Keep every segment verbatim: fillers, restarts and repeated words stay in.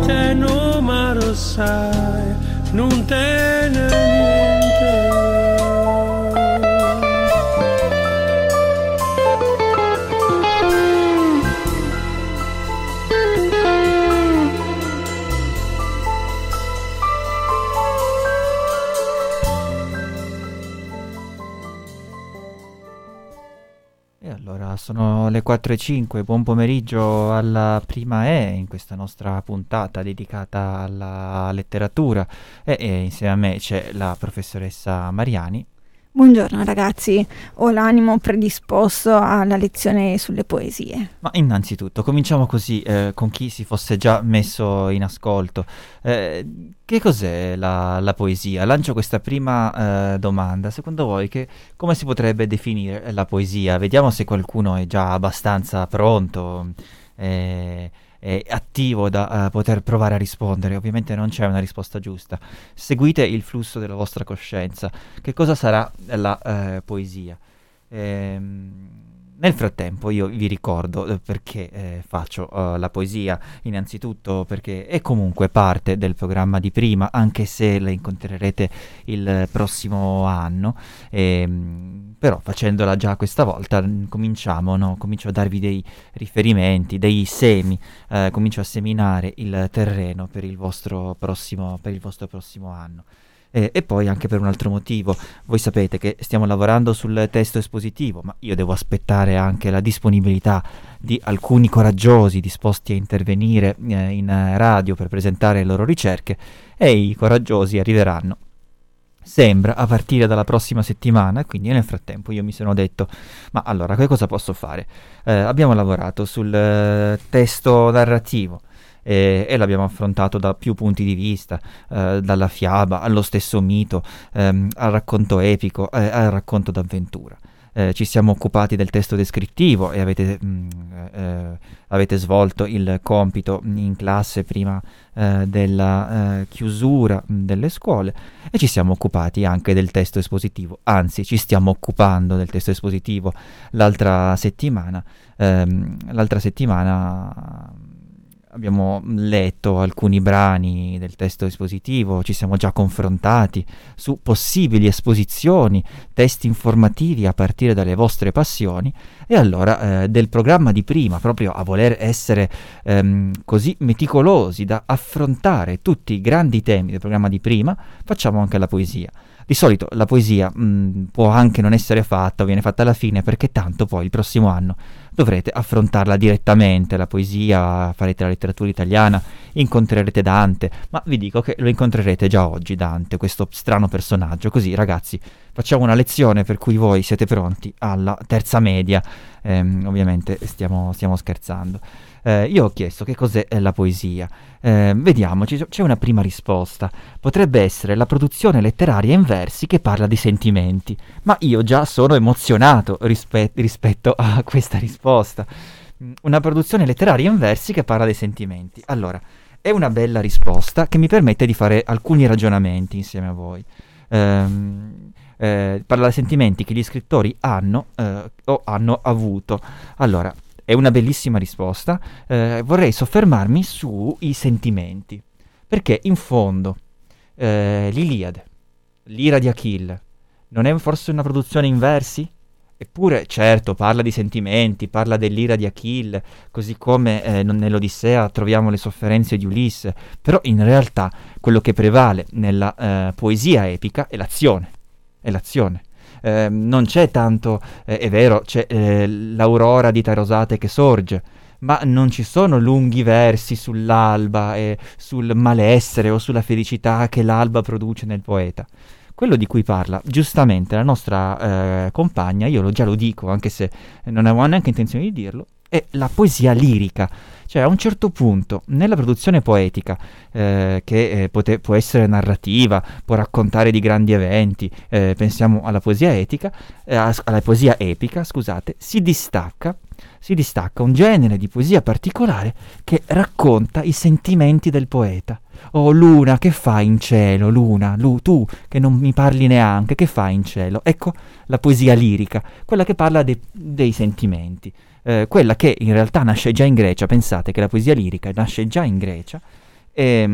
te no, ma lo sai, non te ne niente. Allora, sono le quattro e cinque, buon pomeriggio alla prima E in questa nostra puntata dedicata alla letteratura e, e insieme a me c'è la professoressa Mariani. Buongiorno ragazzi, ho l'animo predisposto alla lezione sulle poesie. Ma innanzitutto cominciamo così eh, con chi si fosse già messo in ascolto. Eh, che cos'è la, la poesia? Lancio questa prima eh, domanda. Secondo voi che, come si potrebbe definire la poesia? Vediamo se qualcuno è già abbastanza pronto eh, e attivo da uh, poter provare a rispondere. Ovviamente non c'è una risposta giusta. Seguite il flusso della vostra coscienza. Che cosa sarà la uh, poesia? Ehm... Nel frattempo io vi ricordo eh, perché eh, faccio uh, la poesia, innanzitutto perché è comunque parte del programma di prima, anche se la incontrerete il prossimo anno, e, mh, però facendola già questa volta mh, cominciamo, no? Comincio a darvi dei riferimenti, dei semi, eh, comincio a seminare il terreno per il vostro prossimo, per il vostro prossimo anno. E, e poi anche per un altro motivo, voi sapete che stiamo lavorando sul testo espositivo, ma io devo aspettare anche la disponibilità di alcuni coraggiosi disposti a intervenire eh, in radio per presentare le loro ricerche, e i coraggiosi arriveranno, sembra, a partire dalla prossima settimana. Quindi nel frattempo io mi sono detto, ma allora che cosa posso fare? Eh, abbiamo lavorato sul eh, testo narrativo, E, e l'abbiamo affrontato da più punti di vista, eh, dalla fiaba allo stesso mito, ehm, al racconto epico, eh, al racconto d'avventura. Eh, ci siamo occupati del testo descrittivo e avete, mh, eh, avete svolto il compito in classe prima eh, della eh, chiusura delle scuole, e ci siamo occupati anche del testo espositivo, anzi ci stiamo occupando del testo espositivo l'altra settimana. Ehm, l'altra settimana abbiamo letto alcuni brani del testo espositivo, ci siamo già confrontati su possibili esposizioni, testi informativi a partire dalle vostre passioni, e allora eh, del programma di prima, proprio a voler essere ehm, così meticolosi da affrontare tutti i grandi temi del programma di prima, facciamo anche la poesia. Di solito la poesia mh, può anche non essere fatta, o viene fatta alla fine, perché tanto poi il prossimo anno dovrete affrontarla direttamente, la poesia, farete la letteratura italiana, incontrerete Dante, ma vi dico che lo incontrerete già oggi Dante, questo strano personaggio. Così ragazzi, facciamo una lezione per cui voi siete pronti alla terza media. Ehm, ovviamente stiamo, stiamo scherzando. Eh, io ho chiesto che cos'è la poesia. Eh, vediamo, ci- c'è una prima risposta. Potrebbe essere la produzione letteraria in versi che parla di sentimenti. Ma io già sono emozionato rispe- rispetto a questa risposta. Una produzione letteraria in versi che parla dei sentimenti. Allora, è una bella risposta che mi permette di fare alcuni ragionamenti insieme a voi. Ehm... Eh, parla di sentimenti che gli scrittori hanno eh, o hanno avuto. Allora, è una bellissima risposta. Eh, vorrei soffermarmi sui sentimenti, perché in fondo eh, l'Iliade, l'ira di Achille, non è forse una produzione in versi? Eppure, certo, parla di sentimenti, parla dell'ira di Achille, così come eh, nell'Odissea troviamo le sofferenze di Ulisse, però in realtà quello che prevale nella eh, poesia epica è l'azione. È l'azione. Eh, non c'è tanto, eh, è vero, c'è eh, l'aurora di Tarosate che sorge, ma non ci sono lunghi versi sull'alba e sul malessere o sulla felicità che l'alba produce nel poeta. Quello di cui parla giustamente la nostra eh, compagna, io lo, già lo dico, anche se non avevo neanche intenzione di dirlo, è la poesia lirica. Cioè a un certo punto nella produzione poetica, eh, che eh, pote- può essere narrativa, può raccontare di grandi eventi, eh, pensiamo alla poesia etica, eh, alla poesia epica, scusate, si distacca, si distacca un genere di poesia particolare che racconta i sentimenti del poeta. Oh Luna, che fai in cielo, Luna? Lu, tu che non mi parli neanche, che fai in cielo? Ecco la poesia lirica, quella che parla de- dei sentimenti. Eh, quella che in realtà nasce già in Grecia. Pensate che la poesia lirica nasce già in Grecia, E,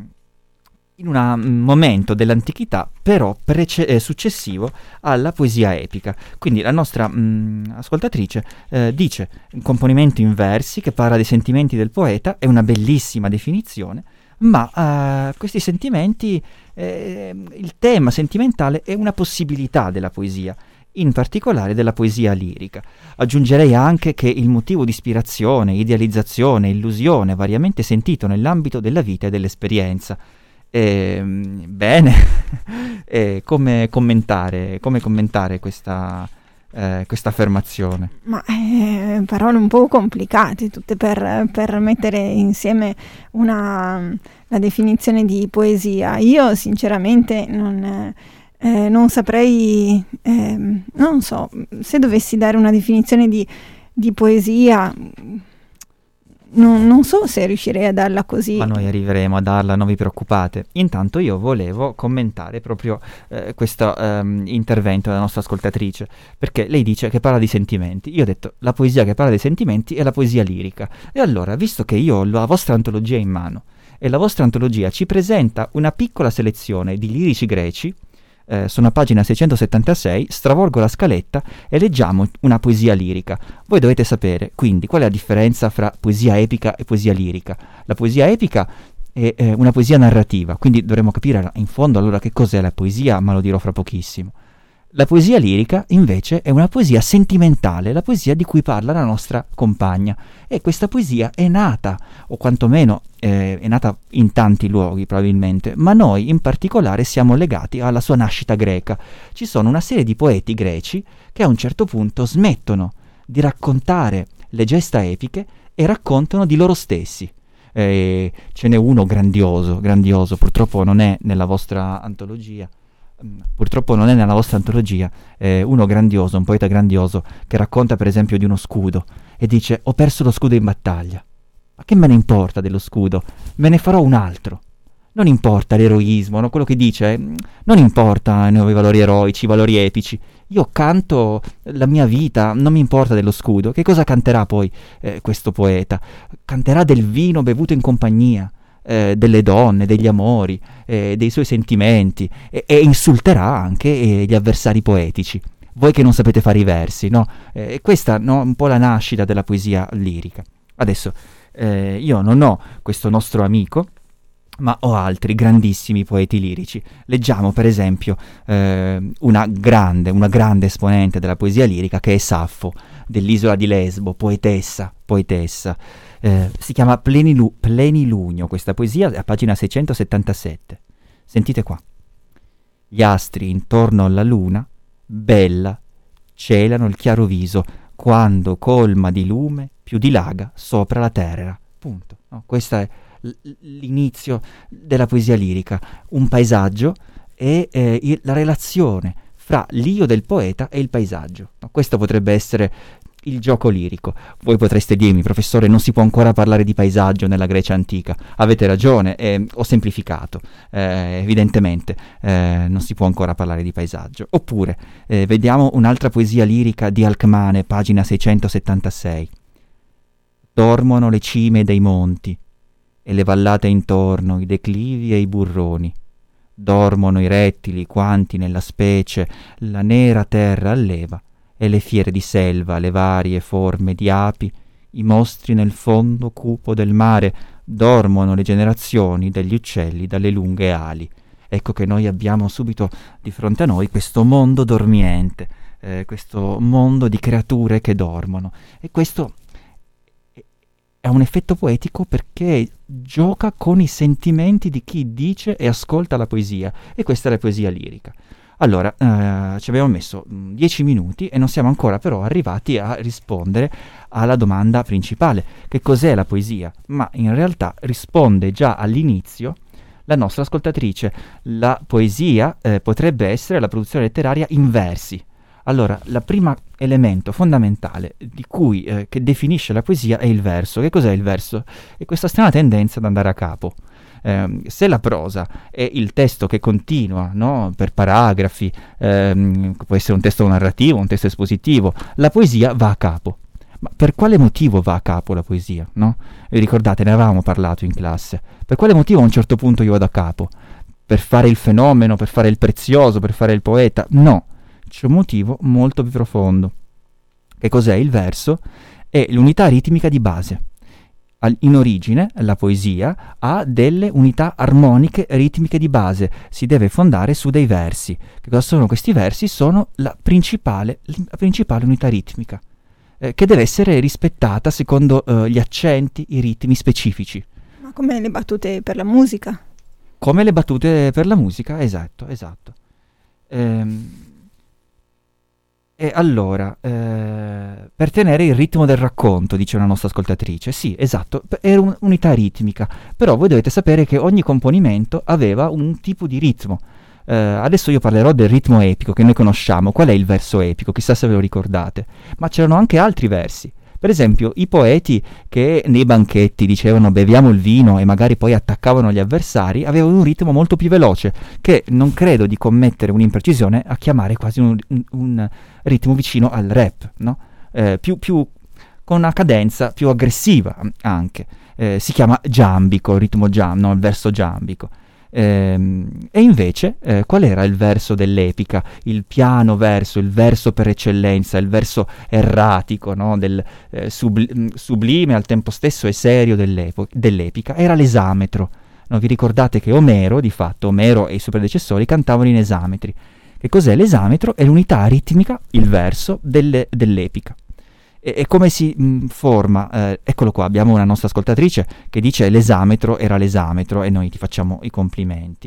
in un momento dell'antichità però prece- eh, successivo alla poesia epica. Quindi la nostra mh, ascoltatrice eh, dice un componimento in versi che parla dei sentimenti del poeta, è una bellissima definizione, ma uh, questi sentimenti, eh, il tema sentimentale è una possibilità della poesia, in particolare della poesia lirica. Aggiungerei anche che il motivo di ispirazione, idealizzazione, illusione variamente sentito nell'ambito della vita e dell'esperienza. Eh, bene, eh, come commentare, come commentare questa, eh, questa affermazione? Ma eh, parole un po' complicate, tutte per, per mettere insieme una, la definizione di poesia. Io sinceramente non, eh, non saprei, eh, non so, se dovessi dare una definizione di, di poesia... Non, non so se riuscirei a darla così. Ma noi arriveremo a darla, non vi preoccupate. Intanto io volevo commentare proprio eh, questo ehm, intervento della nostra ascoltatrice, perché lei dice che parla di sentimenti. Io ho detto la poesia che parla dei sentimenti è la poesia lirica. E allora, visto che io ho la vostra antologia in mano e la vostra antologia ci presenta una piccola selezione di lirici greci, Eh, sono a pagina seicentosettantasei, stravolgo la scaletta e leggiamo una poesia lirica. Voi dovete sapere, quindi, qual è la differenza fra poesia epica e poesia lirica. La poesia epica è eh, una poesia narrativa, quindi dovremo capire in fondo allora che cos'è la poesia, ma lo dirò fra pochissimo. La poesia lirica, invece, è una poesia sentimentale, la poesia di cui parla la nostra compagna. E questa poesia è nata, o quantomeno eh, è nata in tanti luoghi probabilmente, ma noi in particolare siamo legati alla sua nascita greca. Ci sono una serie di poeti greci che a un certo punto smettono di raccontare le gesta epiche e raccontano di loro stessi. Eh, ce n'è uno grandioso, grandioso, purtroppo non è nella vostra antologia. Purtroppo non è nella vostra antologia, eh, uno grandioso, un poeta grandioso, che racconta per esempio di uno scudo e dice: ho perso lo scudo in battaglia. Ma che me ne importa dello scudo? Me ne farò un altro. Non importa l'eroismo, no? Quello che dice, eh, non importa i valori eroici, i valori epici. Io canto la mia vita, non mi importa dello scudo. Che cosa canterà poi eh, questo poeta? Canterà del vino bevuto in compagnia, Eh, delle donne, degli amori, eh, dei suoi sentimenti, e, e insulterà anche eh, gli avversari poetici. Voi che non sapete fare i versi, no? Eh, questa, no, un po' la nascita della poesia lirica. Adesso eh, io non ho questo nostro amico, ma ho altri grandissimi poeti lirici. Leggiamo per esempio eh, una grande, una grande esponente della poesia lirica, che è Saffo, dell'isola di Lesbo, poetessa, poetessa. Eh, si chiama Plenilu- Plenilunio, questa poesia è a pagina seicentosettantasette. Sentite qua. Gli astri intorno alla luna, bella, celano il chiaro viso, quando colma di lume più dilaga sopra la terra. Punto. No, questo è l- l'inizio della poesia lirica, un paesaggio e eh, il- la relazione fra l'io del poeta e il paesaggio. No, questo potrebbe essere il gioco lirico. Voi potreste dirmi: professore, non si può ancora parlare di paesaggio nella Grecia antica. Avete ragione, eh, ho semplificato, eh, evidentemente eh, non si può ancora parlare di paesaggio. Oppure eh, vediamo un'altra poesia lirica di Alcmane, pagina seicentosettantasei. Dormono le cime dei monti e le vallate intorno, i declivi e i burroni. Dormono i rettili quanti nella specie la nera terra alleva, e le fiere di selva, le varie forme di api, i mostri nel fondo cupo del mare, dormono le generazioni degli uccelli dalle lunghe ali. Ecco che noi abbiamo subito di fronte a noi questo mondo dormiente, eh, questo mondo di creature che dormono. E questo è un effetto poetico perché gioca con i sentimenti di chi dice e ascolta la poesia, e questa è la poesia lirica. Allora, eh, ci abbiamo messo dieci minuti e non siamo ancora però arrivati a rispondere alla domanda principale: che cos'è la poesia? Ma in realtà risponde già all'inizio la nostra ascoltatrice. La poesia eh, potrebbe essere la produzione letteraria in versi. Allora, il primo elemento fondamentale di cui, eh, che definisce la poesia è il verso. Che cos'è il verso? È questa strana tendenza ad andare a capo. Eh, se la prosa è il testo che continua, no? Per paragrafi, ehm, può essere un testo narrativo, un testo espositivo, la poesia va a capo. Ma per quale motivo va a capo la poesia, no? Vi ricordate, ne avevamo parlato in classe. Per quale motivo a un certo punto io vado a capo? Per fare il fenomeno, per fare il prezioso, per fare il poeta? No, c'è un motivo molto più profondo. Che cos'è il verso? È l'unità ritmica di base. In origine la poesia ha delle unità armoniche ritmiche di base, si deve fondare su dei versi. Che cosa sono questi versi? Sono la principale, la principale unità ritmica, eh, che deve essere rispettata secondo eh, gli accenti, i ritmi specifici. Ma come le battute per la musica? Come le battute per la musica, esatto, esatto. Ehm... E allora, eh, per tenere il ritmo del racconto, dice una nostra ascoltatrice, sì, esatto, è un'unità ritmica, però voi dovete sapere che ogni componimento aveva un tipo di ritmo. Eh, adesso io parlerò del ritmo epico che noi conosciamo. Qual è il verso epico? Chissà se ve lo ricordate. Ma c'erano anche altri versi. Per esempio, i poeti che nei banchetti dicevano beviamo il vino e magari poi attaccavano gli avversari, avevano un ritmo molto più veloce, che non credo di commettere un'imprecisione a chiamare quasi un, un, un ritmo vicino al rap, no? Eh, più, più con una cadenza più aggressiva anche. Eh, si chiama giambico, il ritmo giam, no? Il verso giambico. Ehm, e invece, eh, qual era il verso dell'epica? Il piano verso, il verso per eccellenza, il verso erratico, no? Del eh, subli- sublime al tempo stesso e serio dell'epica, era l'esametro. No, vi ricordate che Omero, di fatto, Omero e i suoi predecessori cantavano in esametri. Che cos'è l'esametro? È l'unità ritmica, il verso delle, dell'epica. E, e come si mh, forma? Eh, eccolo qua, abbiamo una nostra ascoltatrice che dice l'esametro era l'esametro e noi ti facciamo i complimenti.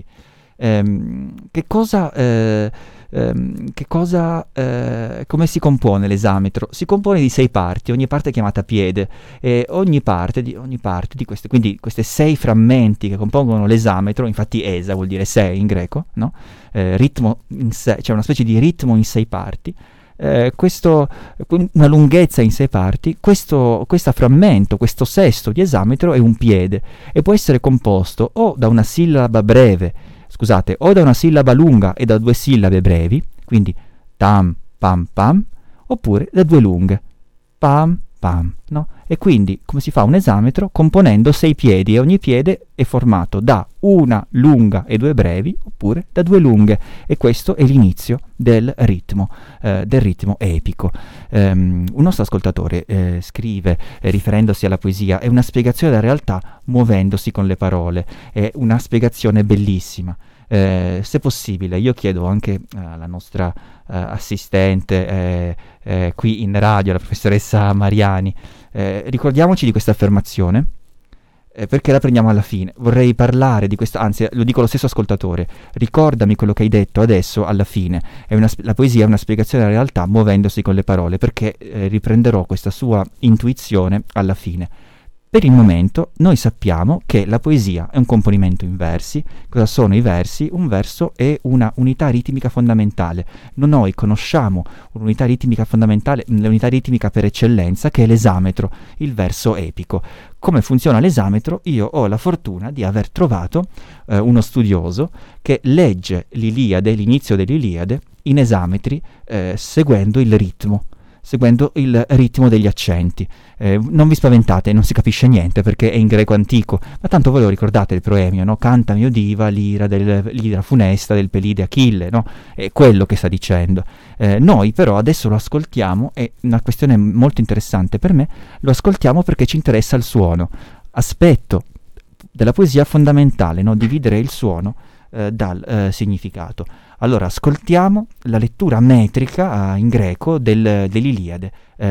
Ehm, che cosa, eh, ehm, che cosa eh, come si compone l'esametro? Si compone di sei parti, ogni parte è chiamata piede, e ogni parte di, ogni parte di queste, quindi queste sei frammenti che compongono l'esametro, infatti esa vuol dire sei in greco, no? Eh, ritmo in sé, cioè una specie di ritmo in sei parti. Eh, questo, una lunghezza in sei parti, questo, questo frammento, questo sesto di esametro è un piede e può essere composto o da una sillaba breve, scusate, o da una sillaba lunga e da due sillabe brevi, quindi tam, pam, pam, oppure da due lunghe, pam, pam, no? E quindi come si fa un esametro? Componendo sei piedi, e ogni piede è formato da una lunga e due brevi, oppure da due lunghe, e questo è l'inizio del ritmo, eh, del ritmo epico. Um, un nostro ascoltatore eh, scrive, eh, riferendosi alla poesia, è una spiegazione della realtà muovendosi con le parole, è una spiegazione bellissima. Eh, se possibile, io chiedo anche alla nostra eh, assistente eh, eh, qui in radio, la professoressa Mariani, eh, ricordiamoci di questa affermazione, eh, perché la prendiamo alla fine. Vorrei parlare di questo, anzi lo dico allo stesso ascoltatore, ricordami quello che hai detto adesso alla fine. È una, la poesia è una spiegazione della realtà muovendosi con le parole, perché eh, riprenderò questa sua intuizione alla fine. Per il momento noi sappiamo che la poesia è un componimento in versi. Cosa sono i versi? Un verso è una unità ritmica fondamentale. Noi conosciamo un'unità ritmica fondamentale, l'unità ritmica per eccellenza, che è l'esametro, il verso epico. Come funziona l'esametro? Io ho la fortuna di aver trovato eh, uno studioso che legge l'Iliade, l'inizio dell'Iliade, in esametri, eh, seguendo il ritmo. seguendo il ritmo degli accenti. Eh, non vi spaventate, non si capisce niente perché è in greco antico, ma tanto voi lo ricordate il proemio, no? Cantami o diva l'ira, del, l'ira funesta del Pelide Achille, no? È quello che sta dicendo. Eh, noi però adesso lo ascoltiamo, è una questione molto interessante per me, lo ascoltiamo perché ci interessa il suono, aspetto della poesia fondamentale, no? Dividere il suono eh, dal eh, significato. Allora ascoltiamo la lettura metrica uh, in greco del, dell'Iliade,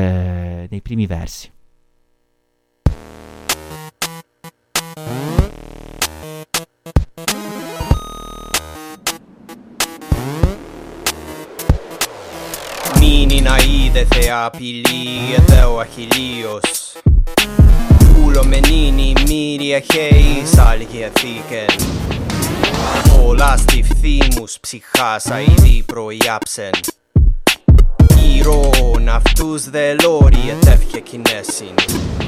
eh, dei primi versi. Μήνυνα είδε θεά πηλή εδέω αχιλίος Ούλο μενίνη μύρια χέης άλγε θήκεν Όλα στη φθήμους ψυχάς αηδή προϊάψεν Ηρών αυτούς δε λόρι ετεύχε κινέσιν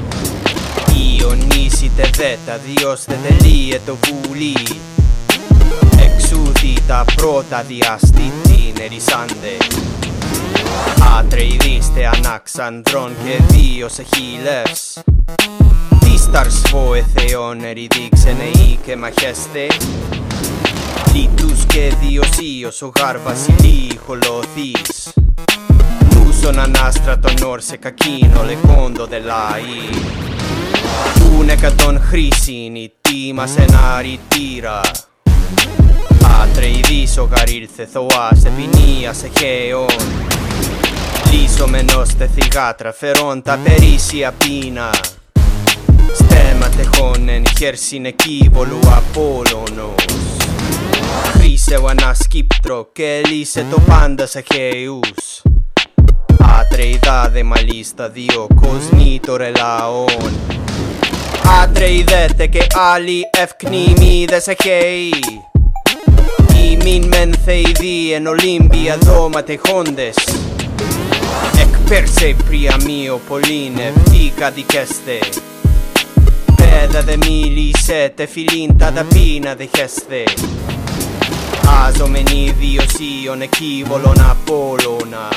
Ιονίσιτε δε τα διός δε τελείε το βουλί Εξούθη τα πρώτα διαστήτη νερισάντε Atreidiste Anaxandron και δύο σε χίλευς Τίσταρ σφόε θεών ερηδείξενε ή και μαχέστε Λίτους και διοσίος ο γάρ βασιλεί χολοθείς Τούσον ανάστρατον όρσε κακίνο λεκόντο δελάι Τούν εκατόν χρήσιν η τίμα σε ένα ρητήρα Atreidis ο γάρ ήρθε θωά σε ποινία σε χαίον Λύσομενος τε θυγάτρα φερών τα περίσσια πείνα Στέμα τεχόνεν χέρσιν εκίβολου Απόλλωνος Χρήσε ο ανασκύπτρο και λύσε το πάντα σε χαίους Atreidade μαλίστα δύο κοσμήτωρε λαών Atreidete και άλλοι ευκνήμιδες σε χαίοι Ημίν μεν θεηδοί εν Ολύμπια δώμα τεχόντες Εκπέρσε πριαμείο πολλήν ευθύ κατοικέστε Πέδα δε μίλησετε φιλήν τα ταπείνα δεχέστε Άζομενοι διοσίων εκίβολων Απόλλωνα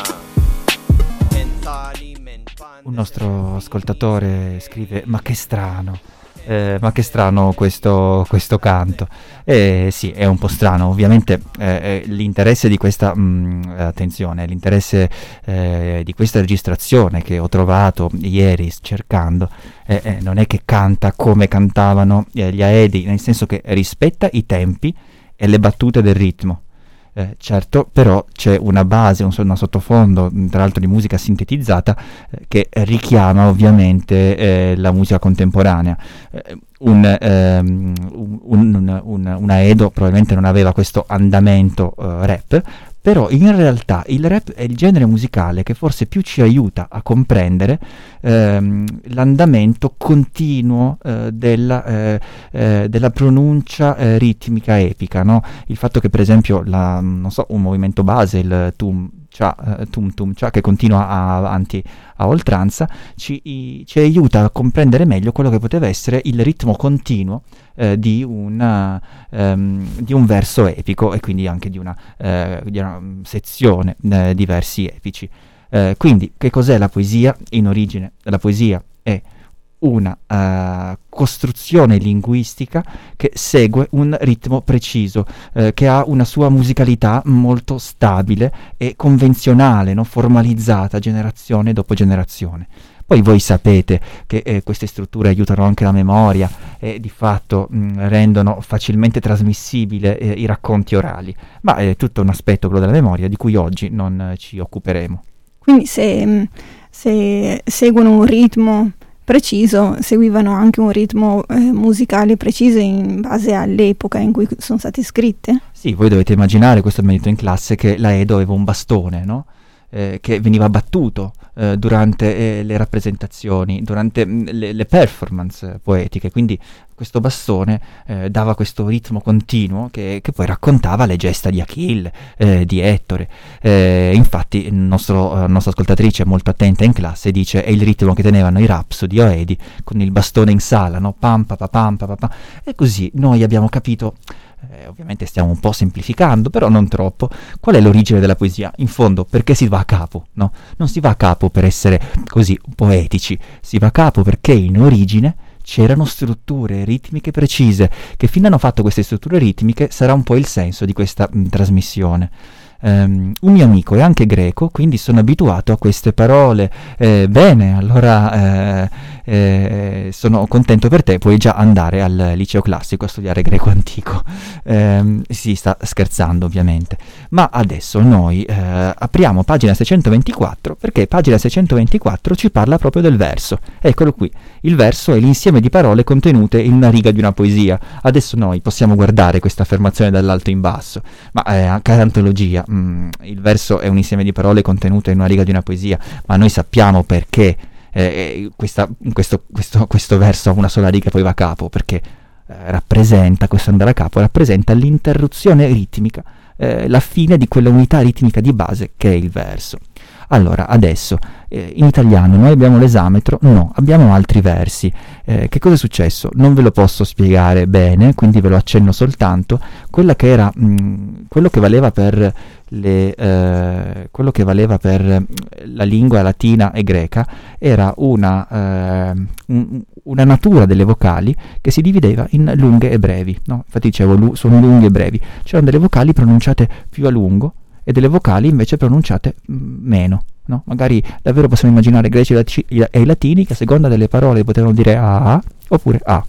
Un nostro ascoltatore scrive: ma che strano, eh, ma che strano questo, questo canto. Eh, sì, è un po' strano, ovviamente eh, l'interesse di questa, mh, attenzione, l'interesse eh, di questa registrazione che ho trovato ieri cercando, eh, eh, non è che canta come cantavano eh, gli Aedi, nel senso che rispetta i tempi e le battute del ritmo. Eh, certo, però c'è una base, un, una sottofondo, tra l'altro di musica sintetizzata, eh, che richiama ovviamente eh, la musica contemporanea. Eh, un, ehm, un, un, un, un Aedo probabilmente non aveva questo andamento eh, rap, però in realtà il rap è il genere musicale che forse più ci aiuta a comprendere ehm, l'andamento continuo eh, della, eh, eh, della pronuncia eh, ritmica epica, no? Il fatto che per esempio la, non so, un movimento base, il tum cha, uh, tum tum cha, che continua a, avanti a oltranza, ci, i, ci aiuta a comprendere meglio quello che poteva essere il ritmo continuo eh, di, una, um, di un verso epico e quindi anche di una, eh, di una sezione eh, di versi epici. Eh, quindi che cos'è la poesia? In origine la poesia è una uh, costruzione linguistica che segue un ritmo preciso, eh, che ha una sua musicalità molto stabile e convenzionale, no? Formalizzata generazione dopo generazione. Poi voi sapete che eh, queste strutture aiutano anche la memoria e di fatto mh, rendono facilmente trasmissibile eh, i racconti orali, ma è tutto un aspetto, quello della memoria, di cui oggi non eh, ci occuperemo. Quindi se, se seguono un ritmo preciso, seguivano anche un ritmo eh, musicale preciso in base all'epoca in cui sono state scritte? Sì, voi dovete immaginare, questo abbiamo detto in classe, che l'Aedo aveva un bastone, no? Eh, che veniva battuto eh, durante eh, le rappresentazioni, durante mh, le, le performance poetiche, quindi questo bastone eh, dava questo ritmo continuo che, che poi raccontava le gesta di Achille, eh, di Ettore. Eh, infatti il nostro, la nostra ascoltatrice molto attenta in classe dice: è il ritmo che tenevano i Rapsodi o Aedi con il bastone in sala, no? Pam pa pa pam pa pa pam. E così noi abbiamo capito. Eh, ovviamente stiamo un po' semplificando, però non troppo. Qual è l'origine della poesia? In fondo, perché si va a capo, no? Non si va a capo per essere così poetici, si va a capo perché in origine c'erano strutture ritmiche precise, che fin hanno fatto queste strutture ritmiche sarà un po' il senso di questa mh, trasmissione. Um, un mio amico è anche greco, quindi sono abituato a queste parole. Eh, bene, allora eh, eh, sono contento per te, puoi già andare al liceo classico a studiare greco antico. Eh, si sta scherzando ovviamente, ma adesso noi eh, apriamo pagina seicentoventiquattro, perché pagina seicentoventiquattro ci parla proprio del verso. Eccolo qui, il verso è l'insieme di parole contenute in una riga di una poesia. Adesso noi possiamo guardare questa affermazione dall'alto in basso, ma eh, anche antologia. Mm, il verso è un insieme di parole contenute in una riga di una poesia, ma noi sappiamo perché eh, questa, questo, questo, questo verso ha una sola riga e poi va a capo, perché eh, rappresenta, questo andare a capo rappresenta l'interruzione ritmica, eh, la fine di quella unità ritmica di base che è il verso. Allora, adesso, eh, in italiano noi abbiamo l'esametro? No, abbiamo altri versi. Eh, che cosa è successo? Non ve lo posso spiegare bene, quindi ve lo accenno soltanto. Quella che era, mh, quello che valeva per le, eh, quello che valeva per la lingua latina e greca era una, eh, un, una natura delle vocali che si divideva in lunghe e brevi, no? Infatti dicevo, lu- sono lunghe e brevi. C'erano delle vocali pronunciate più a lungo e delle vocali invece pronunciate mh, meno, no? Magari davvero possiamo immaginare i greci e i latini che a seconda delle parole potevano dire a oppure a.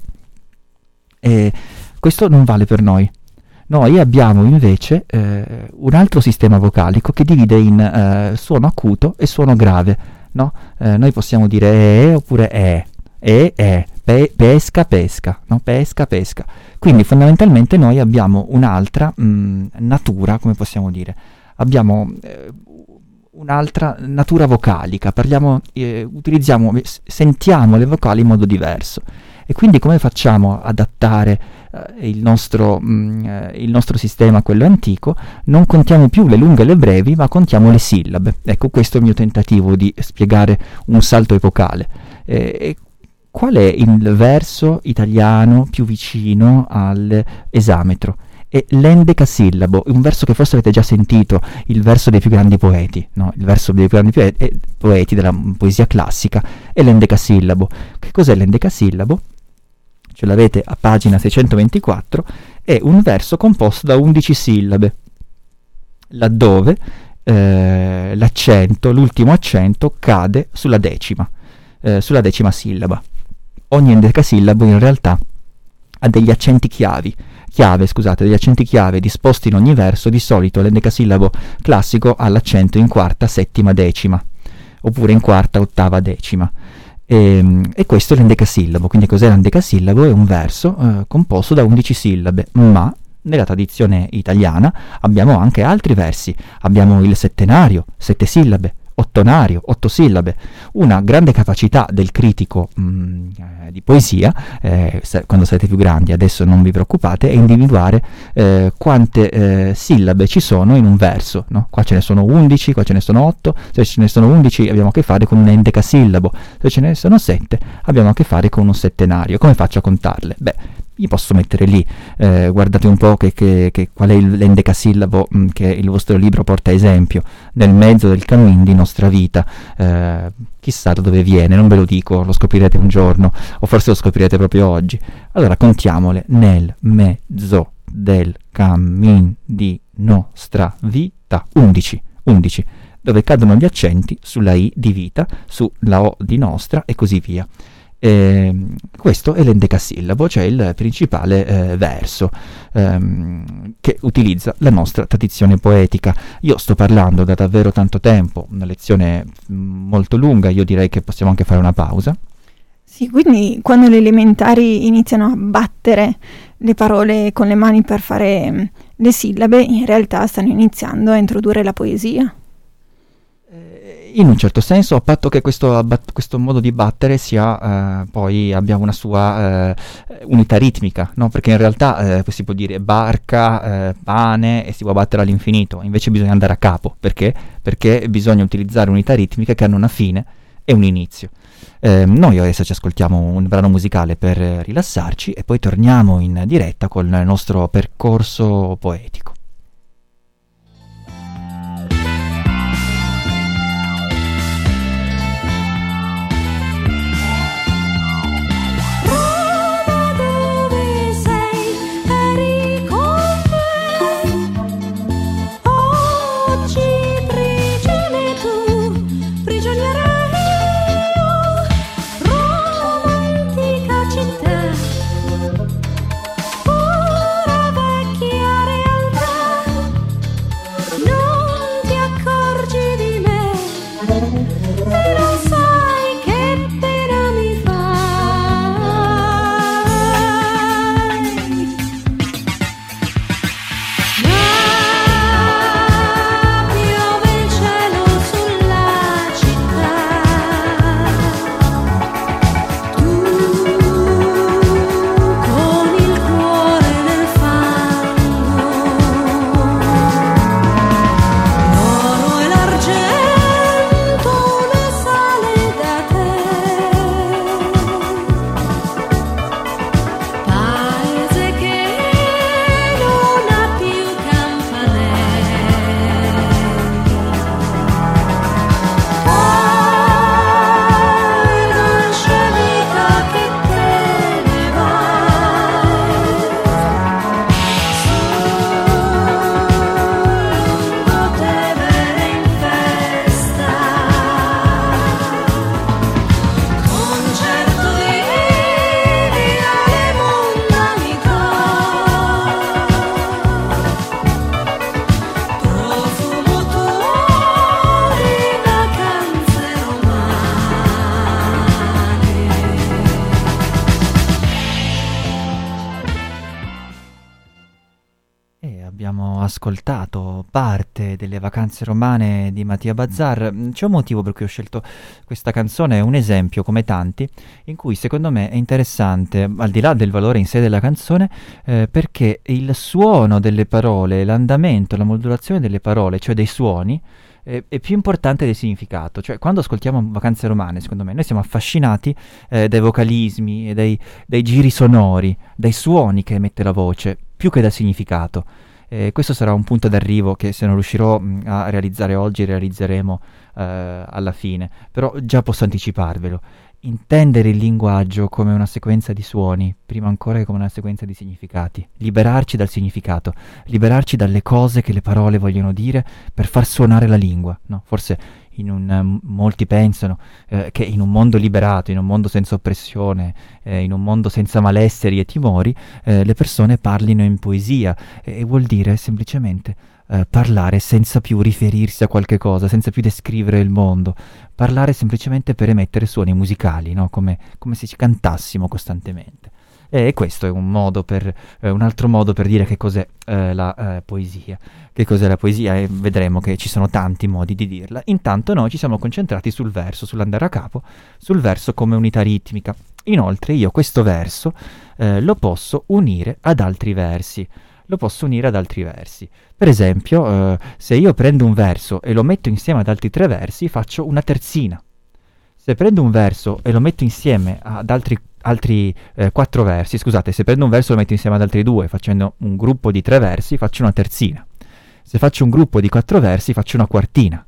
E questo non vale per noi. Noi abbiamo invece eh, un altro sistema vocalico che divide in eh, suono acuto e suono grave, no? Eh, noi possiamo dire e oppure e, e, e, pe, pesca, pesca, no? Pesca, pesca. Quindi fondamentalmente noi abbiamo un'altra mh, natura, come possiamo dire, abbiamo eh, un'altra natura vocalica, parliamo, eh, utilizziamo, sentiamo le vocali in modo diverso. E quindi come facciamo ad adattare eh, il, nostro, mh, eh, il nostro sistema a quello antico? Non contiamo più le lunghe e le brevi, ma contiamo le sillabe. Ecco, questo è il mio tentativo di spiegare un salto epocale. Eh, e qual è il verso italiano più vicino all'esametro? È l'endecasillabo, un verso che forse avete già sentito, il verso dei più grandi poeti, no? Il verso dei più grandi poeti, eh, poeti della poesia classica è l'endecasillabo. Che cos'è l'endecasillabo? Ce l'avete a pagina seicentoventiquattro, è un verso composto da undici sillabe, laddove eh, l'accento, l'ultimo accento cade sulla decima, eh, sulla decima sillaba. Ogni endecasillabo in realtà ha degli accenti chiavi, chiave, scusate, degli accenti chiave disposti in ogni verso. Di solito l'endecasillabo classico ha l'accento in quarta, settima, decima, oppure in quarta, ottava, decima. E, e questo è l'endecasillabo. Quindi cos'è l'endecasillabo? È un verso eh, composto da undici sillabe, ma nella tradizione italiana abbiamo anche altri versi. Abbiamo il settenario, sette sillabe, ottonario, otto sillabe. Una grande capacità del critico mh, eh, di poesia, eh, se, quando sarete più grandi, adesso non vi preoccupate, è individuare eh, quante eh, sillabe ci sono in un verso, no? Qua ce ne sono undici, qua ce ne sono otto. Se ce ne sono undici abbiamo a che fare con un endecasillabo, se ce ne sono sette abbiamo a che fare con un settenario. Come faccio a contarle? Beh, vi posso mettere lì, eh, guardate un po' che, che, che qual è l'endecasillabo mh, che il vostro libro porta a esempio, nel mezzo del cammin di nostra vita. Eh, chissà da dove viene, non ve lo dico, lo scoprirete un giorno, o forse lo scoprirete proprio oggi. Allora contiamole: nel mezzo del cammin di nostra vita, undici, undici, dove cadono gli accenti sulla I di vita, sulla O di nostra e così via. Eh, questo è l'endecasillabo, cioè il principale eh, verso ehm, che utilizza la nostra tradizione poetica. Io sto parlando da davvero tanto tempo, una lezione mh, molto lunga, io direi che possiamo anche fare una pausa. Sì, quindi quando le elementari iniziano a battere le parole con le mani per fare mh, le sillabe, in realtà stanno iniziando a introdurre la poesia. In un certo senso, a patto che questo, abbat- questo modo di battere sia eh, poi abbia una sua eh, unità ritmica, no? Perché in realtà eh, si può dire barca, eh, pane e si può battere all'infinito, invece bisogna andare a capo. Perché? Perché bisogna utilizzare unità ritmiche che hanno una fine e un inizio. Eh, noi adesso ci ascoltiamo un brano musicale per rilassarci e poi torniamo in diretta con il nostro percorso poetico. Ora vecchia realtà abbiamo ascoltato parte delle Vacanze romane di Mattia Bazzar. C'è un motivo per cui ho scelto questa canzone, è un esempio come tanti, in cui secondo me è interessante, al di là del valore in sé della canzone, eh, perché il suono delle parole, l'andamento, la modulazione delle parole, cioè dei suoni, è, è più importante del significato. Cioè, quando ascoltiamo Vacanze romane, secondo me, noi siamo affascinati eh, dai vocalismi, e dai, dai giri sonori, dai suoni che emette la voce, più che dal significato. Eh, questo sarà un punto d'arrivo che, se non riuscirò mh, a realizzare oggi, realizzeremo eh, alla fine. Però già posso anticiparvelo. Intendere il linguaggio come una sequenza di suoni, prima ancora che come una sequenza di significati. Liberarci dal significato, liberarci dalle cose che le parole vogliono dire per far suonare la lingua, no? Forse in un, um, molti pensano eh, che in un mondo liberato, in un mondo senza oppressione, eh, in un mondo senza malesseri e timori, eh, le persone parlino in poesia, e, e vuol dire semplicemente eh, parlare senza più riferirsi a qualche cosa, senza più descrivere il mondo, parlare semplicemente per emettere suoni musicali, no? come, come se ci cantassimo costantemente. E questo è un modo per eh, un altro modo per dire che cos'è eh, la eh, poesia. Che cos'è la poesia? E vedremo che ci sono tanti modi di dirla. Intanto noi ci siamo concentrati sul verso, sull'andare a capo, sul verso come unità ritmica. Inoltre io questo verso eh, lo posso unire ad altri versi. Lo posso unire ad altri versi. Per esempio, eh, se io prendo un verso e lo metto insieme ad altri tre versi, faccio una terzina. Se prendo un verso e lo metto insieme ad altri altri eh, quattro versi, scusate, se prendo un verso e lo metto insieme ad altri due, facendo un gruppo di tre versi, faccio una terzina. Se faccio un gruppo di quattro versi, faccio una quartina.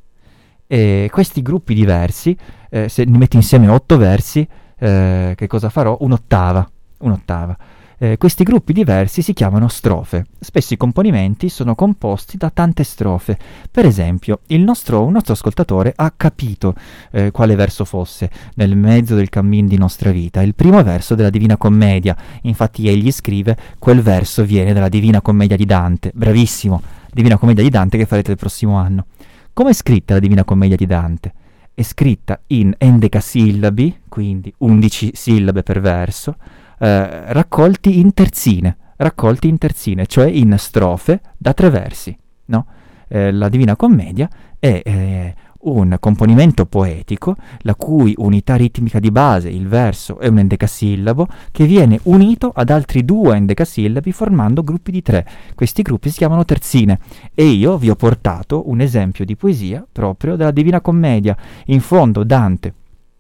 E questi gruppi di versi, eh, se ne metto insieme otto versi, eh, che cosa farò? Un'ottava. Un'ottava. Eh, questi gruppi di versi si chiamano strofe. Spesso i componimenti sono composti da tante strofe. Per esempio, il nostro, un nostro ascoltatore ha capito eh, quale verso fosse nel mezzo del cammin di nostra vita. Il primo verso della Divina Commedia. Infatti egli scrive: quel verso viene dalla Divina Commedia di Dante. Bravissimo! Divina Commedia di Dante che farete il prossimo anno. Come è scritta la Divina Commedia di Dante? È scritta in endecasillabi, quindi undici sillabe per verso, Eh, raccolti in terzine, raccolti in terzine, cioè in strofe da tre versi, no? Eh, la Divina Commedia è eh, un componimento poetico la cui unità ritmica di base, il verso, è un endecasillabo che viene unito ad altri due endecasillabi formando gruppi di tre. Questi gruppi si chiamano terzine e io vi ho portato un esempio di poesia proprio della Divina Commedia. In fondo Dante,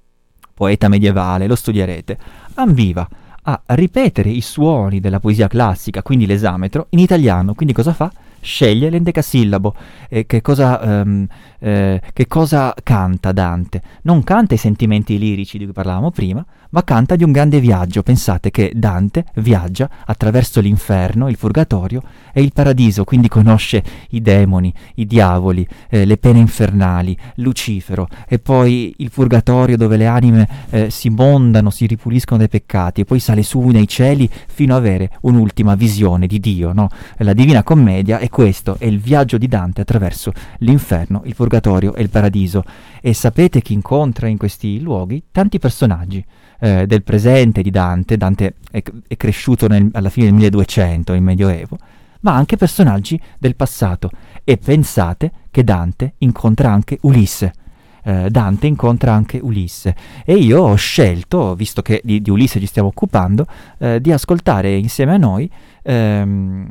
poeta medievale, lo studierete, ambiva a ripetere i suoni della poesia classica, quindi l'esametro, in italiano. Quindi cosa fa? Sceglie l'endecasillabo. E che cosa, um, eh, che cosa canta Dante? Non canta i sentimenti lirici di cui parlavamo prima, ma canta di un grande viaggio. Pensate che Dante viaggia attraverso l'inferno, il purgatorio e il paradiso, quindi conosce i demoni, i diavoli, eh, le pene infernali, Lucifero, e poi il purgatorio dove le anime eh, si mondano, si ripuliscono dai peccati, e poi sale su nei cieli fino ad avere un'ultima visione di Dio, no? La Divina Commedia è questo, è il viaggio di Dante attraverso l'inferno, il purgatorio e il paradiso. E sapete chi incontra in questi luoghi? Tanti personaggi eh, del presente di Dante. Dante è, è cresciuto nel, alla fine del milleduecento, il Medioevo, ma anche personaggi del passato. E pensate che Dante incontra anche Ulisse. Eh, Dante incontra anche Ulisse, e io ho scelto, visto che di, di Ulisse ci stiamo occupando, eh, di ascoltare insieme a noi ehm,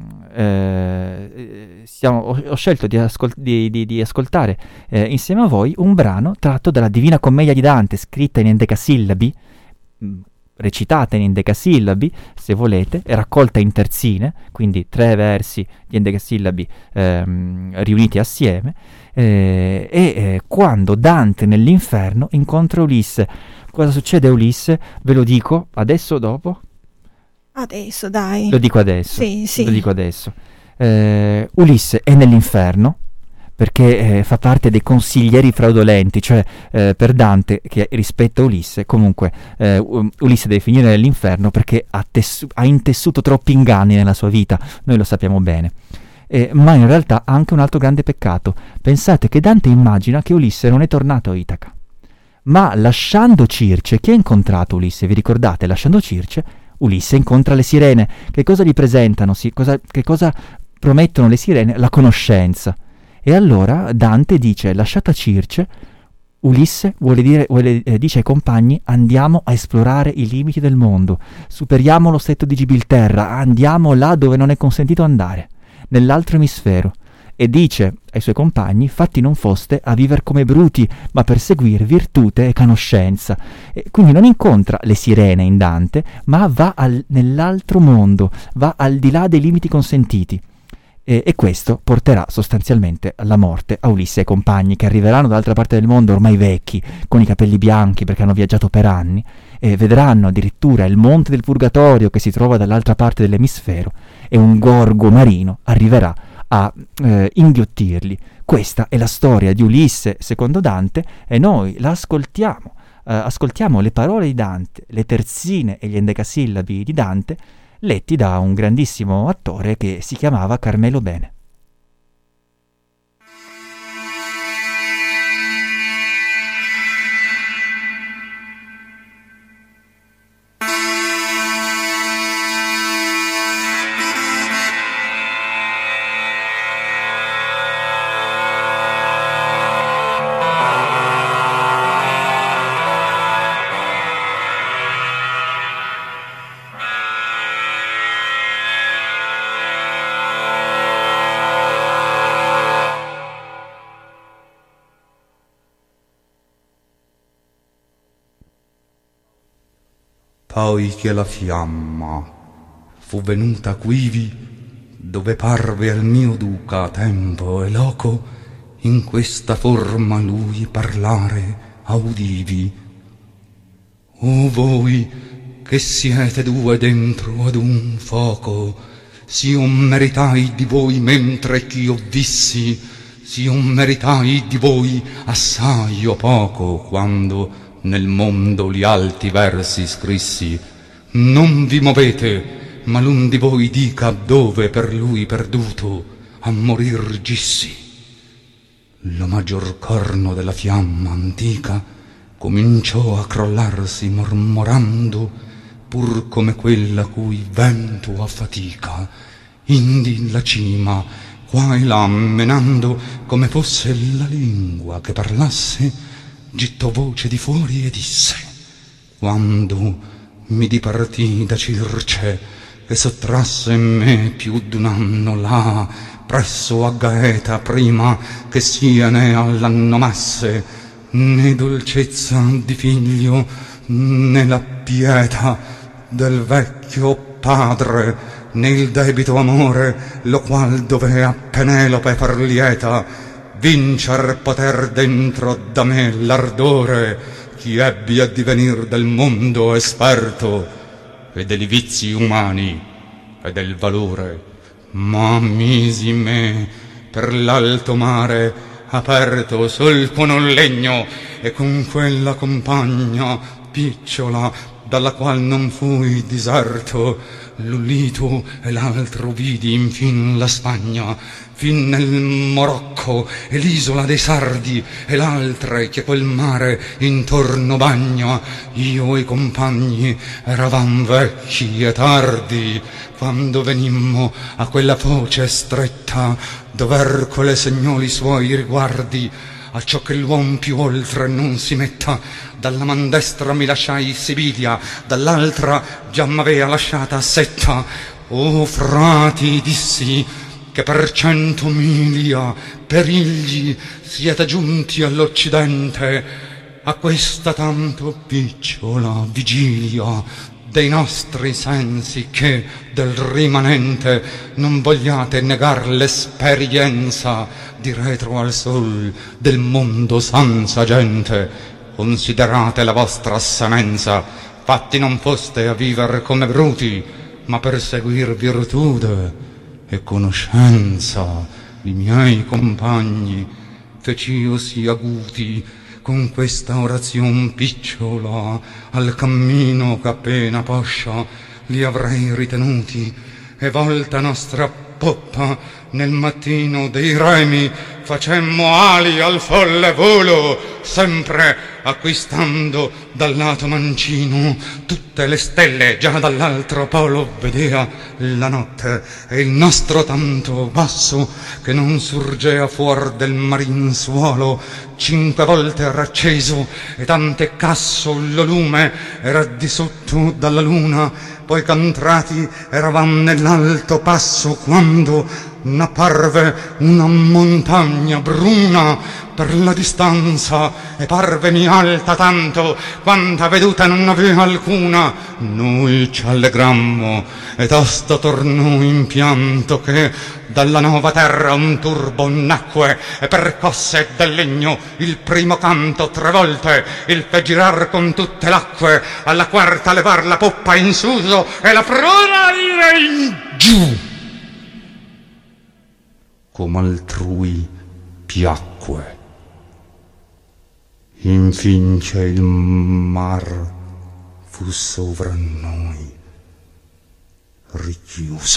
eh, siamo, ho, ho scelto di, ascol- di, di, di ascoltare eh, insieme a voi un brano tratto dalla Divina Commedia di Dante, scritta in endecasillabi, recitata in endecasillabi se volete, e raccolta in terzine, quindi tre versi di endecasillabi ehm, riuniti assieme, eh, e eh, quando Dante nell'inferno incontra Ulisse. Cosa succede a Ulisse? Ve lo dico adesso o dopo? Adesso, dai. Lo dico adesso. Sì, sì. Lo dico adesso. Eh, Ulisse è nell'inferno perché eh, fa parte dei consiglieri fraudolenti, cioè eh, per Dante, che rispetta Ulisse, comunque eh, Ulisse deve finire nell'inferno perché ha, tessu- ha intessuto troppi inganni nella sua vita, noi lo sappiamo bene. Eh, ma in realtà ha anche un altro grande peccato. Pensate che Dante immagina che Ulisse non è tornato a Itaca, ma lasciando Circe, chi ha incontrato Ulisse? Vi ricordate? Lasciando Circe, Ulisse incontra le sirene. Che cosa gli presentano? Sì, cosa, che cosa promettono le sirene la conoscenza. E allora Dante dice, lasciata Circe, Ulisse vuole dire, vuole, eh, dice ai compagni: andiamo a esplorare i limiti del mondo, superiamo lo stretto di Gibilterra, andiamo là dove non è consentito andare, nell'altro emisfero. E dice ai suoi compagni: fatti non foste a viver come bruti, ma per seguir virtute e conoscenza. E quindi non incontra le sirene in Dante, ma va al, nell'altro mondo, va al di là dei limiti consentiti. E, e questo porterà sostanzialmente alla morte a Ulisse e ai compagni, che arriveranno dall'altra parte del mondo ormai vecchi, con i capelli bianchi perché hanno viaggiato per anni, e vedranno addirittura il monte del Purgatorio che si trova dall'altra parte dell'emisfero, e un gorgo marino arriverà a eh, inghiottirli. Questa è la storia di Ulisse secondo Dante, e noi la ascoltiamo, eh, ascoltiamo le parole di Dante, le terzine e gli endecasillabi di Dante, letti da un grandissimo attore che si chiamava Carmelo Bene. Poi che la fiamma fu venuta quivi, dove parve al mio duca tempo e loco, in questa forma lui parlare audivi: o voi che siete due dentro ad un foco, s'io meritai di voi mentre ch'io vissi, s'io meritai di voi assai o poco, quando nel mondo gli alti versi scrissi. Non vi movete, ma l'un di voi dica dove per lui perduto a morir gissi. Lo maggior corno della fiamma antica cominciò a crollarsi mormorando, pur come quella cui vento affatica, indi la cima qua e là menando, come fosse la lingua che parlasse, gittò voce di fuori e disse: quando mi dipartì da Circe, che sottrasse me più d'un anno là presso a Gaeta, prima che sia ne all'anno masse né dolcezza di figlio né la pietà del vecchio padre, né il debito amore lo qual dovea Penelope far lieta, vincer poter dentro da me l'ardore, chi ebbi a divenir del mondo esperto e degli vizi umani e del valore, ma misi me per l'alto mare aperto sol con un legno, e con quella compagna picciola dalla qual non fui diserto, l'Ulito e l'altro vidi infin la Spagna, fin nel Morocco e l'isola dei Sardi, e l'altre che quel mare intorno bagna. Io e i compagni eravam vecchi e tardi, quando venimmo a quella foce stretta, dover con le segnoli suoi riguardi, a ciò che l'uom più oltre non si metta. Dalla man destra mi lasciai Sibilia, dall'altra già m'avea lasciata Setta. O frati, dissi, che per cento milia perigli siete giunti all'Occidente, a questa tanto picciola vigilia dei nostri sensi, che del rimanente non vogliate negar l'esperienza di retro al sol del mondo senza gente. Considerate la vostra semenza, fatti non foste a viver come bruti, ma per seguir virtude e conoscenza. I miei compagni fec'io sì aguti con questa orazion picciola, al cammino che appena poscia li avrei ritenuti, e volta nostra poppa nel mattino dei remi facemmo ali al folle volo, sempre acquistando dal lato mancino tutte le stelle già dall'altro polo. Vedea la notte e il nostro tanto basso che non surgea fuor del marin suolo, cinque volte era acceso e tante casso lo lume era di sotto dalla luna. Poi ch'entrati eravam nell'alto passo, quando n'apparve una montagna bruna per la distanza, e parvemi alta tanto quanta veduta non aveva alcuna. Noi ci allegrammo e tosto tornò in pianto che dalla nuova terra un turbo nacque e percosse del legno il primo canto tre volte, il fe girar con tutte l'acque, alla quarta levar la poppa in suso e la prona ire in giù. Come altrui piacque, infinché il mar fu sovra noi richiuso.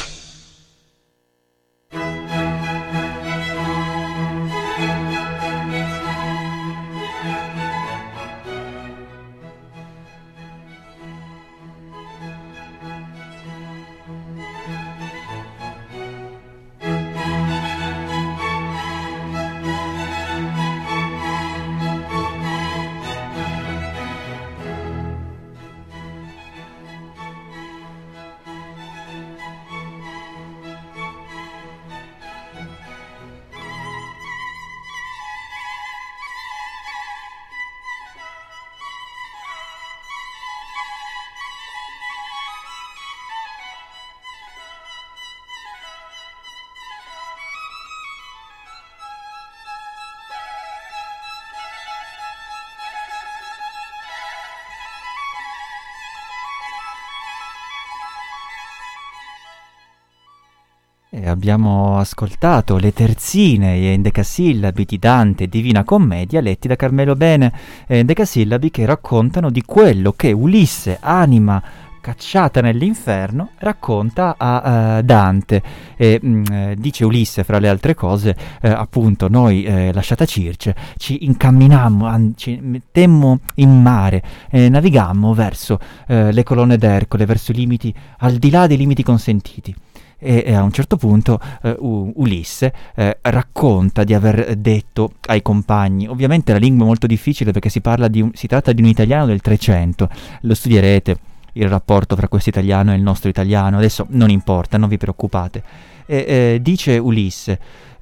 E abbiamo ascoltato le terzine e endecasillabi di Dante Divina Commedia letti da Carmelo Bene, endecasillabi che raccontano di quello che Ulisse, anima cacciata nell'inferno, racconta a uh, Dante e mh, dice Ulisse, fra le altre cose, eh, appunto noi eh, lasciata Circe ci incamminammo, an- ci mettemmo in mare e navigammo verso eh, le colonne d'Ercole, verso i limiti, al di là dei limiti consentiti. E, e a un certo punto uh, Ulisse uh, racconta di aver detto ai compagni, ovviamente la lingua è molto difficile perché si parla di un, si tratta di un italiano del trecento, lo studierete il rapporto fra questo italiano e il nostro italiano, adesso non importa, non vi preoccupate. E, eh, dice Ulisse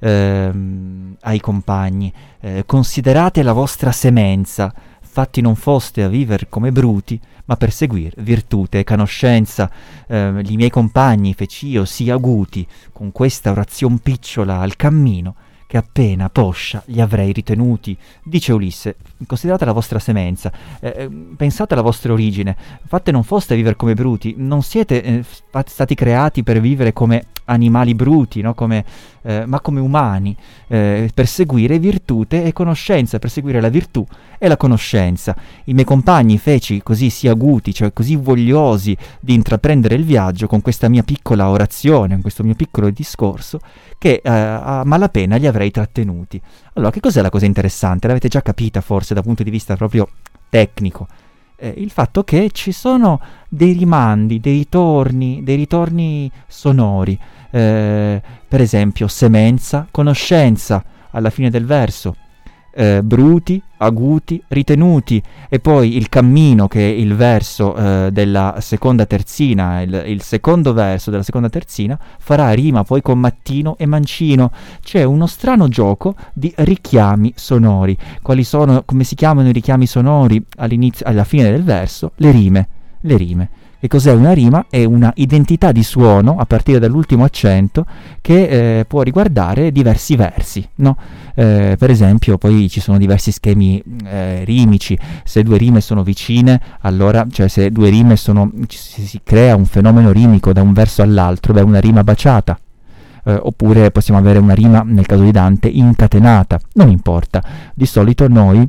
ehm, ai compagni, eh, considerate la vostra semenza, fatti non foste a viver come bruti, ma per seguir virtute e conoscenza. Eh, I miei compagni fec'io sì aguti con questa orazzion picciola al cammino, che appena poscia li avrei ritenuti. Dice Ulisse, considerate la vostra semenza, eh, pensate alla vostra origine, fatte non foste a vivere come bruti, non siete eh, stati creati per vivere come animali bruti, no? come, eh, ma come umani, eh, per seguire virtute e conoscenza, per seguire la virtù e la conoscenza. I miei compagni feci così sì aguti, cioè così vogliosi di intraprendere il viaggio con questa mia piccola orazione, con questo mio piccolo discorso, che eh, a malapena li avrei trattenuti. Allora, che cos'è la cosa interessante? L'avete già capita forse dal punto di vista proprio tecnico. Eh, il fatto che ci sono dei rimandi, dei ritorni, dei ritorni sonori. Eh, per esempio, semenza, conoscenza, alla fine del verso. Eh, bruti, aguti, ritenuti, e poi il cammino, che è il verso eh, della seconda terzina, il, il secondo verso della seconda terzina farà rima poi con mattino e mancino. C'è uno strano gioco di richiami sonori. Quali sono, come si chiamano i richiami sonori all'inizio, alla fine del verso? Le rime, le rime. Che cos'è una rima? È una identità di suono a partire dall'ultimo accento che eh, può riguardare diversi versi, no? Eh, per esempio, poi ci sono diversi schemi eh, rimici. Se due rime sono vicine, allora, cioè se due rime sono, si, si crea un fenomeno rimico da un verso all'altro, beh, una rima baciata. Eh, oppure possiamo avere una rima, nel caso di Dante, incatenata. Non importa. Di solito noi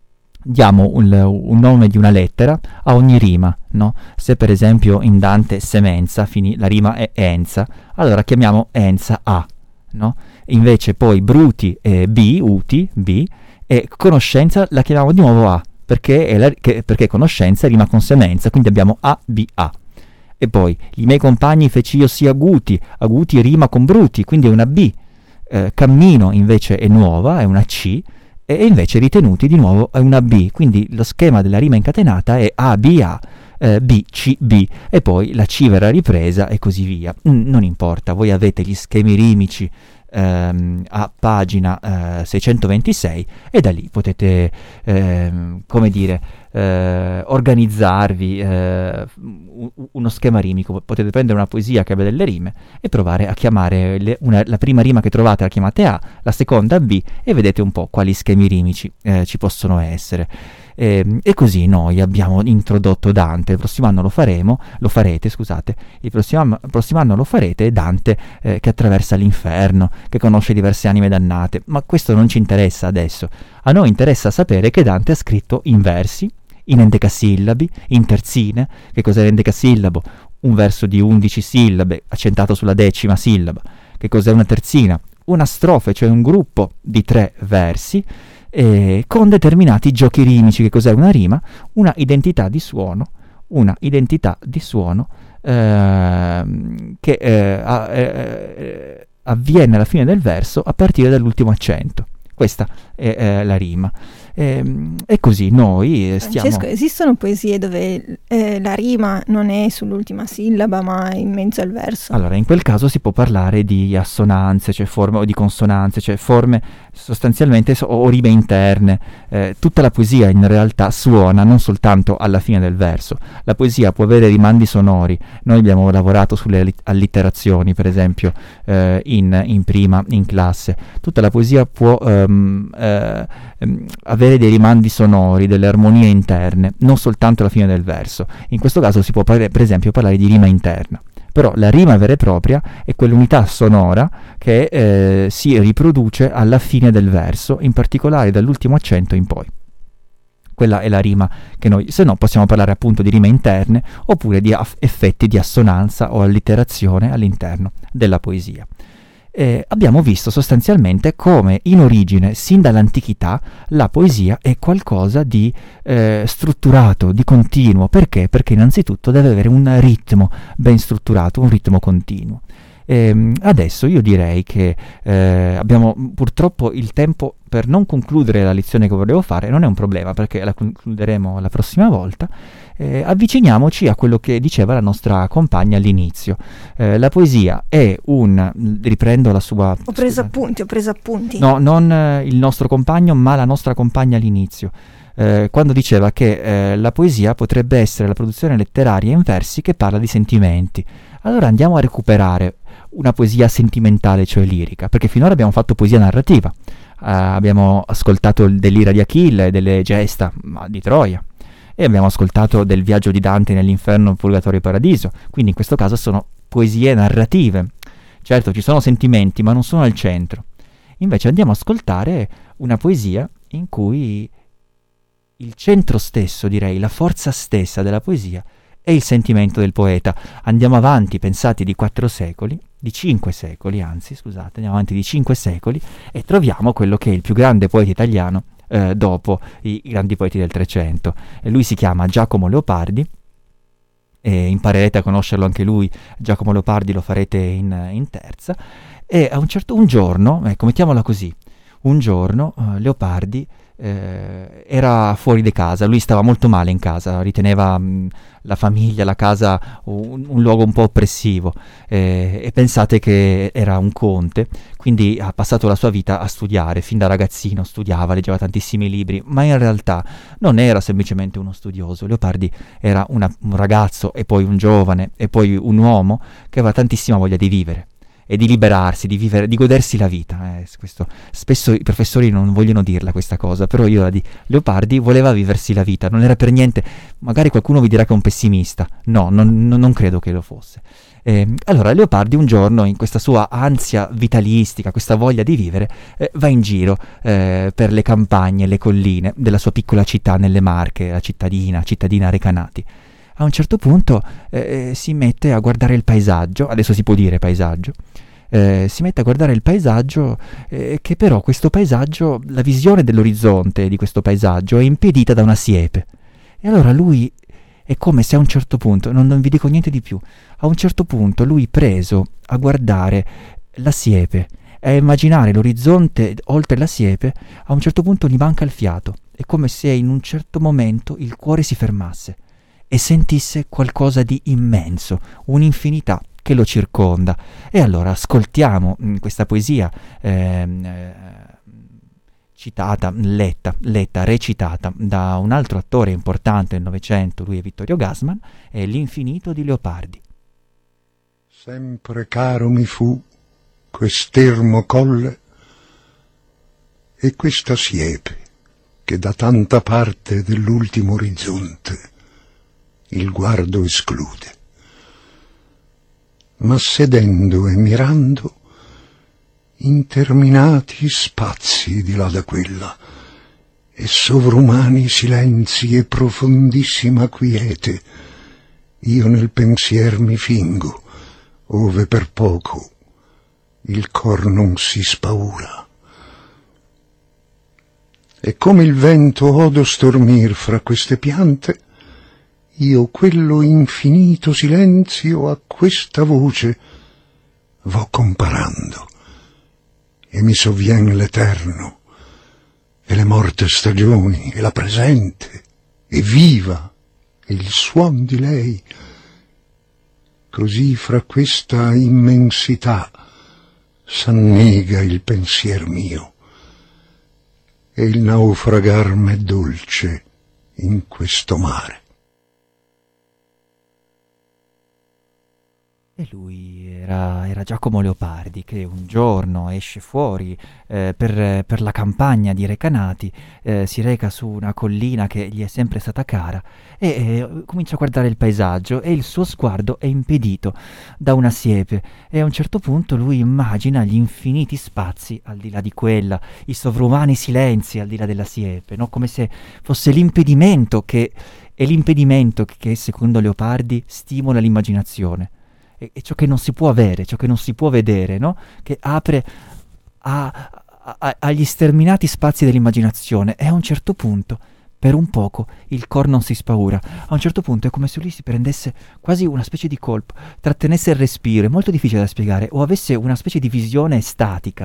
diamo un, un nome di una lettera a ogni rima, no? Se per esempio in Dante semenza fini, la rima è enza, allora chiamiamo enza a, no? invece poi bruti e B, uti, B, e conoscenza la chiamiamo di nuovo A, perché, è la, che, perché conoscenza rima con semenza, quindi abbiamo A, B, A. E poi i miei compagni feci io sì aguti, aguti rima con bruti, quindi è una B. Eh, cammino invece è nuova, è una C, e invece ritenuti di nuovo è una B, quindi lo schema della rima incatenata è A, B, A, eh, B, C, B, e poi la C verrà ripresa e così via. Mm, non importa, voi avete gli schemi rimici ehm, a pagina eh, seicentoventisei e da lì potete, ehm, come dire, eh, organizzarvi eh, uno schema rimico. Potete prendere una poesia che abbia delle rime e provare a chiamare le, una, la prima rima che trovate la chiamate A, la seconda B, e vedete un po' quali schemi rimici eh, ci possono essere. E, e così noi abbiamo introdotto Dante. Il prossimo anno lo faremo, lo farete, scusate, il prossimo, anno, il prossimo anno lo farete Dante eh, che attraversa l'inferno, che conosce diverse anime dannate, ma questo non ci interessa adesso. A noi interessa sapere che Dante ha scritto in versi, in endecasillabi, in terzine. Che cos'è l'endecasillabo? Un verso di undici sillabe accentato sulla decima sillaba. Che cos'è una terzina? Una strofe, cioè un gruppo di tre versi eh, con determinati giochi rimici. Che cos'è una rima? Una identità di suono, una identità di suono eh, che eh, a, eh, avviene alla fine del verso a partire dall'ultimo accento. Questa è eh, la rima. E, e così noi stiamo... Francesco, esistono poesie dove eh, la rima non è sull'ultima sillaba ma è in mezzo al verso? Allora, in quel caso si può parlare di assonanze, cioè forme, o di consonanze, cioè forme sostanzialmente o, o rime interne. Eh, tutta la poesia in realtà suona non soltanto alla fine del verso. La poesia può avere rimandi sonori. Noi abbiamo lavorato sulle allitterazioni, per esempio, eh, in, in prima, in classe. Tutta la poesia può um, eh, um, avere dei rimandi sonori, delle armonie interne, non soltanto alla fine del verso. In questo caso si può par- per esempio parlare di rima interna. Però la rima vera e propria è quell'unità sonora che eh, si riproduce alla fine del verso, in particolare dall'ultimo accento in poi. Quella è la rima che noi, se no possiamo parlare appunto di rime interne oppure di aff- effetti di assonanza o allitterazione all'interno della poesia. Eh, abbiamo visto sostanzialmente come in origine, sin dall'antichità, la poesia è qualcosa di eh, strutturato, di continuo. Perché? Perché innanzitutto deve avere un ritmo ben strutturato, un ritmo continuo. Eh, adesso io direi che eh, abbiamo purtroppo il tempo per non concludere la lezione che volevo fare. Non è un problema perché la concluderemo la prossima volta. Eh, avviciniamoci a quello che diceva la nostra compagna all'inizio. Eh, la poesia è un... riprendo la sua... Ho preso scusate. appunti, ho preso appunti. No, non eh, il nostro compagno, ma la nostra compagna all'inizio. Eh, quando diceva che eh, la poesia potrebbe essere la produzione letteraria in versi che parla di sentimenti. Allora andiamo a recuperare una poesia sentimentale, cioè lirica, perché finora abbiamo fatto poesia narrativa. Uh, abbiamo ascoltato dell'ira di Achille, delle gesta di Troia, e abbiamo ascoltato del viaggio di Dante nell'inferno, purgatorio e paradiso. Quindi in questo caso sono poesie narrative. Certo, ci sono sentimenti, ma non sono al centro. Invece andiamo ad ascoltare una poesia in cui il centro stesso, direi, la forza stessa della poesia è il sentimento del poeta. Andiamo avanti, pensate, di quattro secoli, di cinque secoli, anzi, scusate, andiamo avanti di cinque secoli e troviamo quello che è il più grande poeta italiano eh, dopo i grandi poeti del Trecento. E lui si chiama Giacomo Leopardi, e imparerete a conoscerlo anche lui. Giacomo Leopardi lo farete in, in terza. E a un certo un giorno, ecco, mettiamola così, un giorno uh, Leopardi eh, era fuori di casa. Lui stava molto male in casa, riteneva mh, la famiglia, la casa un, un luogo un po' oppressivo, eh, e pensate che era un conte, quindi ha passato la sua vita a studiare. Fin da ragazzino studiava, leggeva tantissimi libri, ma in realtà non era semplicemente uno studioso. Leopardi era una, un ragazzo e poi un giovane e poi un uomo che aveva tantissima voglia di vivere e di liberarsi, di vivere, di godersi la vita. Eh, questo, spesso i professori non vogliono dirla questa cosa, però io la dico. Leopardi voleva viversi la vita, non era per niente, magari qualcuno vi dirà che è un pessimista, no, non, non credo che lo fosse. Eh, allora Leopardi un giorno, in questa sua ansia vitalistica, questa voglia di vivere, eh, va in giro eh, per le campagne, le colline della sua piccola città nelle Marche, la cittadina, cittadina Recanati. A un certo punto eh, si mette a guardare il paesaggio, adesso si può dire paesaggio, eh, si mette a guardare il paesaggio, eh, che però questo paesaggio, la visione dell'orizzonte di questo paesaggio è impedita da una siepe. E allora lui è come se a un certo punto, non, non vi dico niente di più, a un certo punto lui, preso a guardare la siepe e a immaginare l'orizzonte oltre la siepe, a un certo punto gli manca il fiato. È come se in un certo momento il cuore si fermasse e sentisse qualcosa di immenso, un'infinità che lo circonda. E allora ascoltiamo mh, questa poesia ehm, eh, citata, letta, letta, recitata da un altro attore importante del Novecento, lui è Vittorio Gassman, è L'infinito di Leopardi. Sempre caro mi fu quest'ermo colle e questa siepe che da tanta parte dell'ultimo orizzonte il guardo esclude. Ma sedendo e mirando interminati spazi di là da quella e sovrumani silenzi e profondissima quiete, io nel pensier mi fingo, ove per poco il cor non si spaura. E come il vento odo stormir fra queste piante, io quello infinito silenzio a questa voce vo comparando, e mi sovvien l'eterno, e le morte stagioni, e la presente, e viva, e il suon di lei. Così fra questa immensità s'annega il pensier mio, e il naufragar m'è dolce in questo mare. E lui era, era Giacomo Leopardi, che un giorno esce fuori eh, per, per la campagna di Recanati, eh, si reca su una collina che gli è sempre stata cara e eh, comincia a guardare il paesaggio, e il suo sguardo è impedito da una siepe, e a un certo punto lui immagina gli infiniti spazi al di là di quella, i sovrumani silenzi al di là della siepe, no? Come se fosse l'impedimento che è l'impedimento che secondo Leopardi stimola l'immaginazione. E ciò che non si può avere, ciò che non si può vedere, no? Che apre a, a, agli sterminati spazi dell'immaginazione, e a un certo punto, per un poco, il cor non si spaura. A un certo punto è come se lui si prendesse quasi una specie di colpo, trattenesse il respiro, è molto difficile da spiegare, o avesse una specie di visione estatica.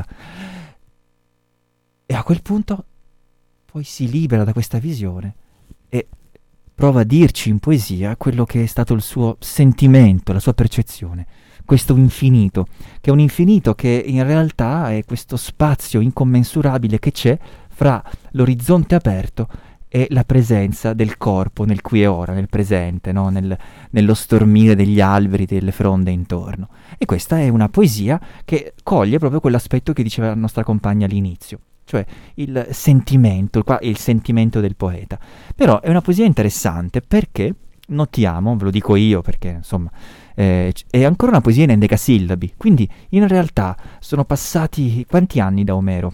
E a quel punto poi si libera da questa visione e prova a dirci in poesia quello che è stato il suo sentimento, la sua percezione, questo infinito, che è un infinito che in realtà è questo spazio incommensurabile che c'è fra l'orizzonte aperto e la presenza del corpo nel qui e ora, nel presente, no? nel, nello stormire degli alberi, delle fronde intorno. E questa è una poesia che coglie proprio quell'aspetto che diceva la nostra compagna all'inizio, cioè il sentimento, il sentimento del poeta. Però è una poesia interessante perché notiamo, ve lo dico io perché insomma eh, è ancora una poesia in endecasillabi, quindi in realtà sono passati quanti anni da Omero?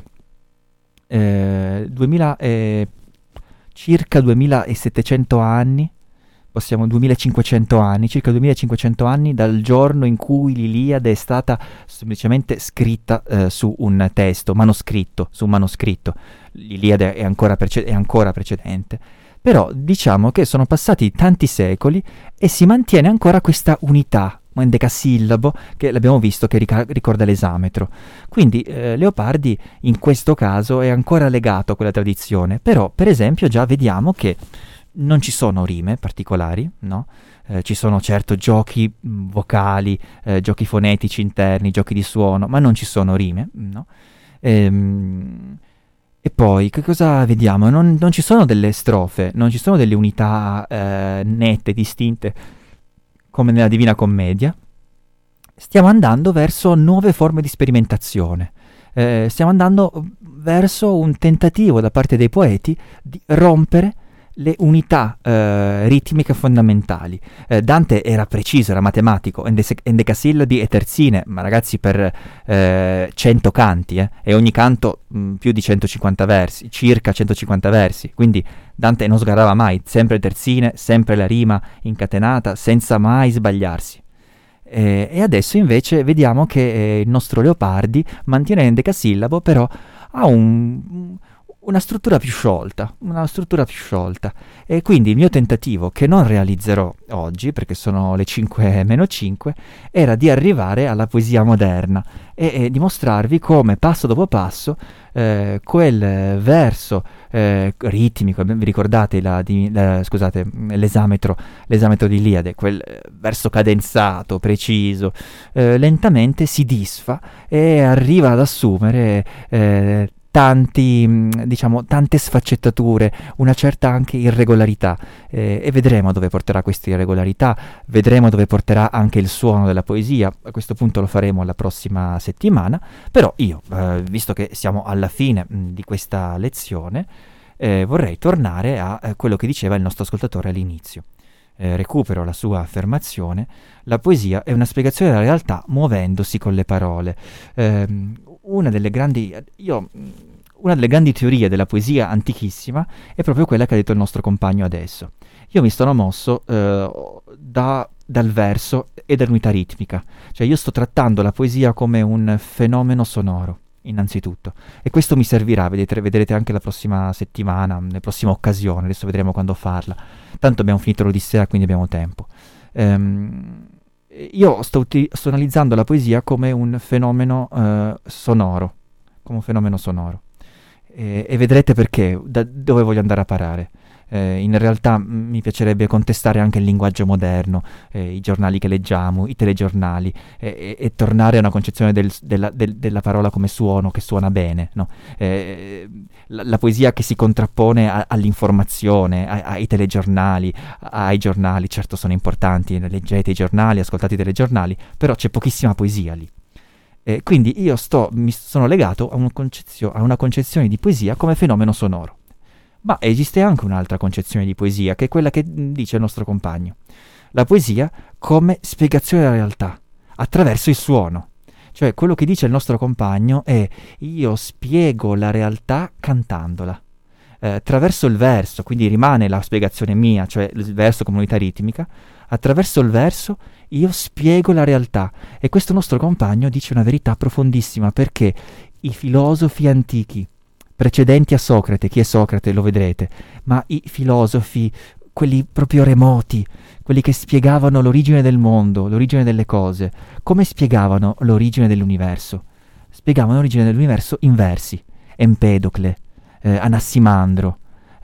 Eh, duemila, eh, circa duemilasettecento anni, possiamo duemilacinquecento anni, circa duemilacinquecento anni dal giorno in cui l'Iliade è stata semplicemente scritta eh, su un testo, manoscritto, su un manoscritto. L'Iliade è ancora, prece- è ancora precedente. Però diciamo che sono passati tanti secoli e si mantiene ancora questa unità, un endecasillabo, che l'abbiamo visto che rica- ricorda l'esametro. Quindi eh, Leopardi in questo caso è ancora legato a quella tradizione, però per esempio già vediamo che non ci sono rime particolari, no? Eh, ci sono certo giochi mh, vocali, eh, giochi fonetici interni, giochi di suono, ma non ci sono rime, no? Ehm, e poi che cosa vediamo? Non, non ci sono delle strofe, non ci sono delle unità eh, nette, distinte, come nella Divina Commedia. Stiamo andando verso nuove forme di sperimentazione. Eh, stiamo andando verso un tentativo da parte dei poeti di rompere le unità eh, ritmiche fondamentali. Eh, Dante era preciso, era matematico, endese- endecasillabi e terzine, ma ragazzi per eh, cento canti, eh, e ogni canto mh, più di centocinquanta versi, circa centocinquanta versi, quindi Dante non sgarrava mai, sempre terzine, sempre la rima incatenata, senza mai sbagliarsi. Eh, e adesso invece vediamo che eh, il nostro Leopardi mantiene il decasillabo, però ha un, una struttura più sciolta, una struttura più sciolta. E quindi il mio tentativo, che non realizzerò oggi, perché sono le cinque meno cinque, era di arrivare alla poesia moderna e, e dimostrarvi come passo dopo passo eh, quel verso eh, ritmico, vi ricordate la, di, la, scusate, l'esametro, l'esametro di Iliade, quel verso cadenzato, preciso, eh, lentamente si disfa e arriva ad assumere eh, tanti, diciamo, tante sfaccettature, una certa anche irregolarità, eh, e vedremo dove porterà questa irregolarità, vedremo dove porterà anche il suono della poesia. A questo punto lo faremo la prossima settimana, però io, eh, visto che siamo alla fine mh, di questa lezione, eh, vorrei tornare a eh, quello che diceva il nostro ascoltatore all'inizio. Eh, recupero la sua affermazione: la poesia è una spiegazione della realtà muovendosi con le parole. Eh, una delle grandi io una delle grandi teorie della poesia antichissima è proprio quella che ha detto il nostro compagno adesso. Io mi sono mosso eh, da, dal verso e dall'unità ritmica, cioè io sto trattando la poesia come un fenomeno sonoro, innanzitutto, e questo mi servirà, vedete, vedrete anche la prossima settimana, la prossima occasione, adesso vedremo quando farla, tanto abbiamo finito l'Odissea, quindi abbiamo tempo. Ehm, io sto, uti- sto analizzando la poesia come un fenomeno eh, sonoro, come un fenomeno sonoro, e, e vedrete perché, da dove voglio andare a parare. Eh, in realtà m- mi piacerebbe contestare anche il linguaggio moderno, eh, i giornali che leggiamo, i telegiornali, eh, e, e tornare a una concezione del, della, del, della parola come suono, che suona bene, no? Eh, la, la poesia che si contrappone a, all'informazione, a, ai telegiornali, a, ai giornali, certo sono importanti, leggete i giornali, ascoltate i telegiornali, però c'è pochissima poesia lì. Eh, quindi io sto, mi sono legato a, un concezio, a una concezione di poesia come fenomeno sonoro. Ma esiste anche un'altra concezione di poesia, che è quella che dice il nostro compagno. La poesia come spiegazione della realtà, attraverso il suono. Cioè, quello che dice il nostro compagno è: io spiego la realtà cantandola. Eh, attraverso il verso, quindi rimane la spiegazione mia, cioè il verso come unità ritmica, attraverso il verso io spiego la realtà. E questo nostro compagno dice una verità profondissima, perché i filosofi antichi, precedenti a Socrate, chi è Socrate lo vedrete, ma i filosofi, quelli proprio remoti, quelli che spiegavano l'origine del mondo, l'origine delle cose, come spiegavano l'origine dell'universo? Spiegavano l'origine dell'universo in versi. Empedocle, eh, Anassimandro,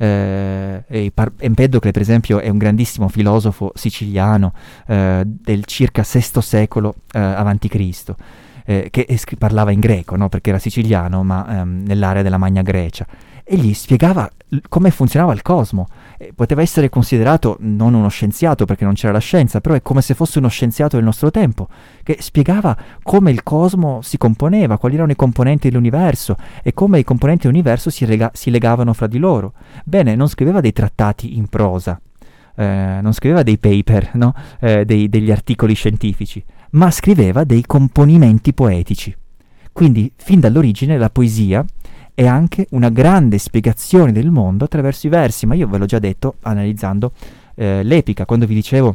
eh, e par- Empedocle per esempio è un grandissimo filosofo siciliano eh, del circa sesto secolo eh, avanti Cristo. Eh, che escri- parlava in greco, no? Perché era siciliano, ma ehm, nell'area della Magna Grecia, e gli spiegava l- come funzionava il cosmo. Eh, poteva essere considerato non uno scienziato, perché non c'era la scienza, però è come se fosse uno scienziato del nostro tempo, che spiegava come il cosmo si componeva, quali erano i componenti dell'universo e come i componenti dell'universo si, rega- si legavano fra di loro. Bene, non scriveva dei trattati in prosa, eh, non scriveva dei paper, no? eh, dei, degli articoli scientifici, ma scriveva dei componimenti poetici. Quindi, fin dall'origine, la poesia è anche una grande spiegazione del mondo attraverso i versi, ma io ve l'ho già detto analizzando eh, l'epica, quando vi dicevo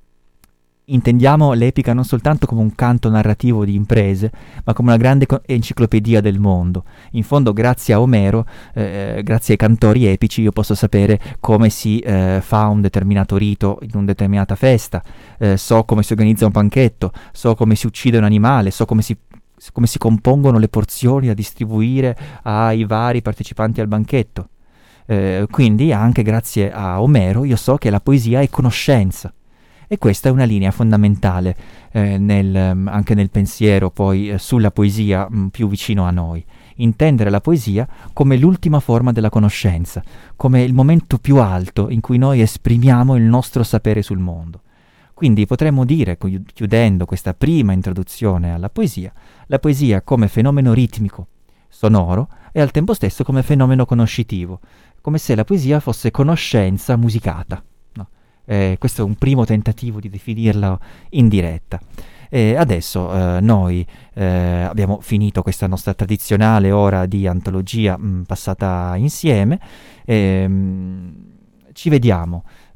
intendiamo l'epica non soltanto come un canto narrativo di imprese, ma come una grande co- enciclopedia del mondo. In fondo, grazie a Omero, eh, grazie ai cantori epici, io posso sapere come si eh, fa un determinato rito in una determinata festa, eh, so come si organizza un banchetto, so come si uccide un animale, so come si come si compongono le porzioni da distribuire ai vari partecipanti al banchetto. Eh, quindi anche grazie a Omero io so che la poesia è conoscenza. E questa è una linea fondamentale eh, nel, anche nel pensiero poi eh, sulla poesia mh, più vicino a noi. Intendere la poesia come l'ultima forma della conoscenza, come il momento più alto in cui noi esprimiamo il nostro sapere sul mondo. Quindi potremmo dire, chiudendo questa prima introduzione alla poesia, la poesia come fenomeno ritmico, sonoro, e al tempo stesso come fenomeno conoscitivo, come se la poesia fosse conoscenza musicata. No? Eh, questo è un primo tentativo di definirla in diretta. E adesso eh, noi eh, abbiamo finito questa nostra tradizionale ora di antologia mh, passata insieme. E, mh, ci vediamo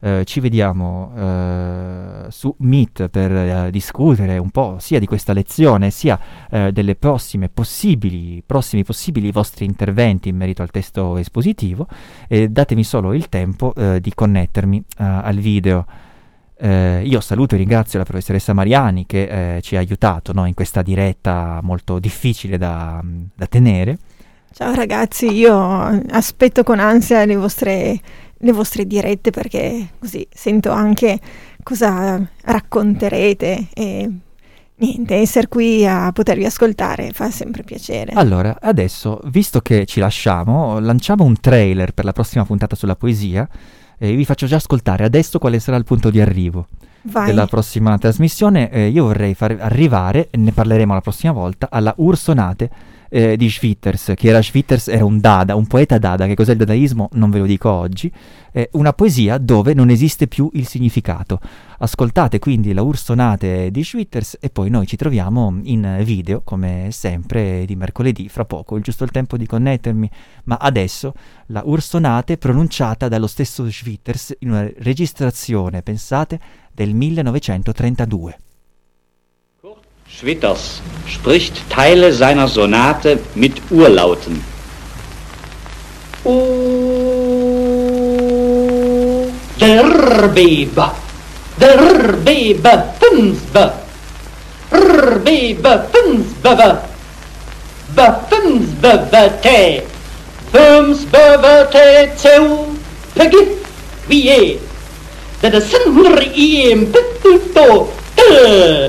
eh, ci vediamo eh, su Meet per eh, discutere un po' sia di questa lezione sia eh, delle prossime possibili, prossimi possibili vostri interventi in merito al testo espositivo, e datemi solo il tempo eh, di connettermi eh, al video. Eh, io saluto e ringrazio la professoressa Mariani che eh, ci ha aiutato, no, in questa diretta molto difficile da, da tenere. Ciao ragazzi, io aspetto con ansia le vostre, le vostre dirette, perché così sento anche cosa racconterete e niente, essere qui a potervi ascoltare fa sempre piacere. Allora, adesso, visto che ci lasciamo, lanciamo un trailer per la prossima puntata sulla poesia. E vi faccio già ascoltare adesso quale sarà il punto di arrivo Vai. della prossima trasmissione. Eh, io vorrei far arrivare, e ne parleremo la prossima volta, alla Ursonate eh, di Schwitters, che era Schwitters, era un dada, un poeta dada. Che cos'è il dadaismo? Non ve lo dico oggi. È una poesia dove non esiste più il significato. Ascoltate quindi la Ursonate di Schwitters e poi noi ci troviamo in video, come sempre, di mercoledì, fra poco, il giusto il tempo di connettermi. Ma adesso la Ursonate pronunciata dallo stesso Schwitters in una registrazione, pensate, del millenovecentotrentadue. Schwitters spricht Teile seiner Sonate mit Urlauten. O der Beba, der Beba, Finsba, der Beba, Finsba, ba Finsba, ba te, Finsba, ba te, teu, pegi, wie, da da sinr iem, pitto, te,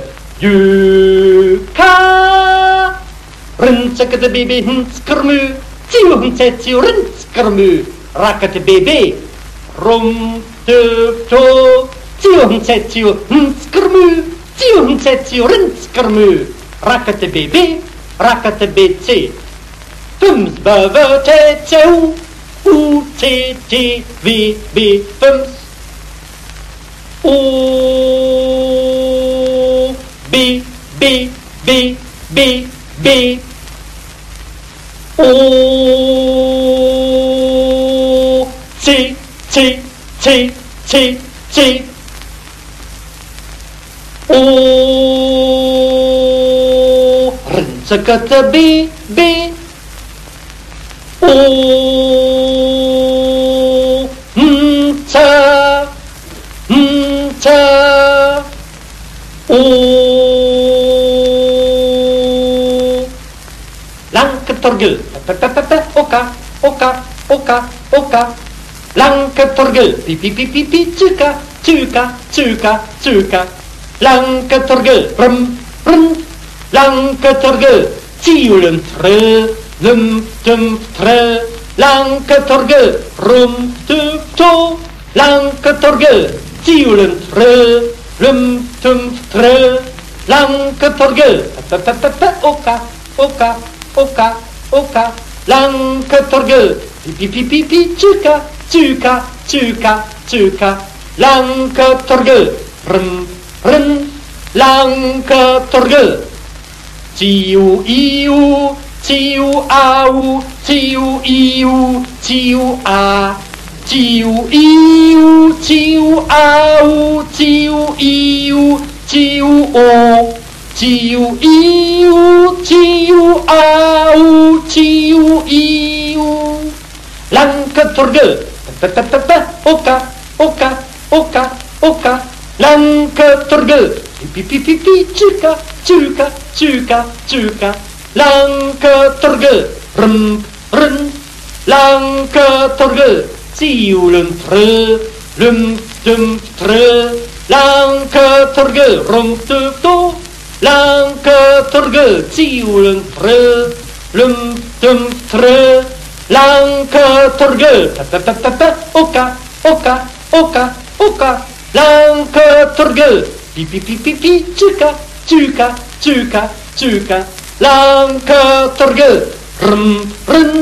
Juka, Rintzakate baby hinskermu, Tiu hinsetju rinskermu, Rakate baby, Rum tufto, Tiu hinsetju hinskermu, Tiu hinsetju rinskermu, Rakate baby, Rakate bc, Fums bava te teu, U t t v b fums, O B, B, B, B, B, O, C, C, C, C, C, O, Rinzakata B, B, O, Nta, Nta, O, Lanketorgel, oka, oka, oka, oka, Lanketorgel, pi pi pi pi pi, tsuka, tsuka, tsuka, tsuka, Lanketorgel, rum, rum, Lanketorgel, tiulen tre, lum, tum, tre, Lanketorgel, rum, tum, to, Lanketorgel, tiulen tre, lum, tum, tre, Lanketorgel, pa pa pa pa, oka, oka, oka, oka, Lanketorgel, pi pi pi pi pi, tsuka, tsuka, tsuka, tsuka, Lanketorgel, rum, rum, Lanketorgel, tiu iu, tiu au, tiu iu, tiu a, tiu iu, tiu au, tiu iu, tiu o, tiu iu, tiu au, tiu iu, Lanketorgel, pa pa pa pa, oka, oka, oka, oka, Lanketorgel, pi pi pi pi, tsuka, tsuka, tsuka, tsuka, Lanketorgel, rum, rum, Lanketorgel, tiulen tre, lum, tum, tre, Lanketorgel, rum, tum, to, Lanketorgel, tiulen tre, lum, tum, tre, Lanketorgel, pa pa pa pa pa, oka, oka, oka, oka, Lanketorgel, pi pi pi pi pi, tsuka, tsuka, tsuka, tsuka, Lanketorgel, rum, rum,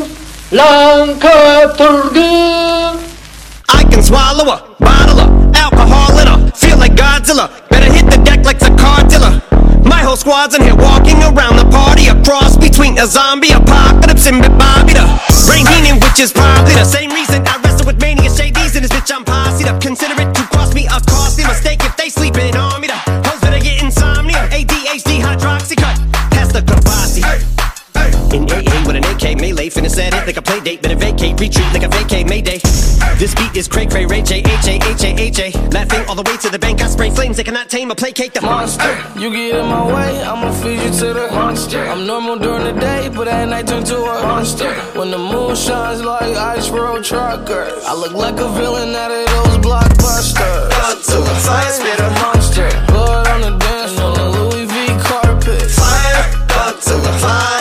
Lanketorgel. I can swallow a bottle of alcohol in her, feel like Godzilla, better hit the deck like a car dealer. My whole squad's in here walking around the party, a cross between a zombie apocalypse and Bobby the Rain Heenan, which is probably the same reason I wrestle with mania shades in this bitch. I'm posse up, consider it too a costly mistake if they sleeping on me. The hoes better get insomnia. A D H D hydroxy cut. Pass the Kavasi. In A A with an A K melee, finna set it like a play date, better vacate, retreat like a vacay Mayday. This beat is cray cray, Ray J, H A, H A, H A. Laughing all the way to the bank, I spray flames, they cannot tame or placate the monster. You get in my way, I'ma feed you to the monster. I'm normal during the day, but at night turn to a monster. When the moon shines like ice road truckers, I look like a villain out of those blockbusters. Blood to the fire, spit a monster. Blood on the dance floor, the Louis V carpet. Fire, blood to the fire.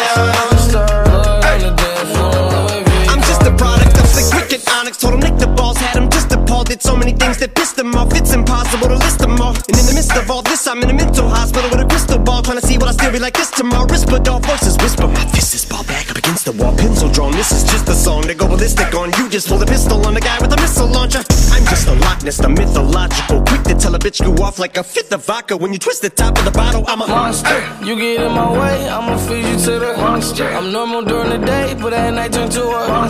Told him lick the balls, had him just appalled. Did so many things that pissed him off. It's impossible to list them all. And in the midst of all this, I'm in a mental hospital with a crystal ball, trying to see what I still be like this tomorrow. Whisper, dog voices whisper. My fist is ball back up against the wall, pencil drawn. This is just a song to go ballistic on. You just pull the pistol on the guy with a missile launcher. I'm just a Loch Ness, the mythological, quick to tell a bitch you off like a fifth of vodka. When you twist the top of the bottle, I'm a monster. You get in my way, I'ma feed you to the monster. I'm normal during the day, but at night turn to a monster.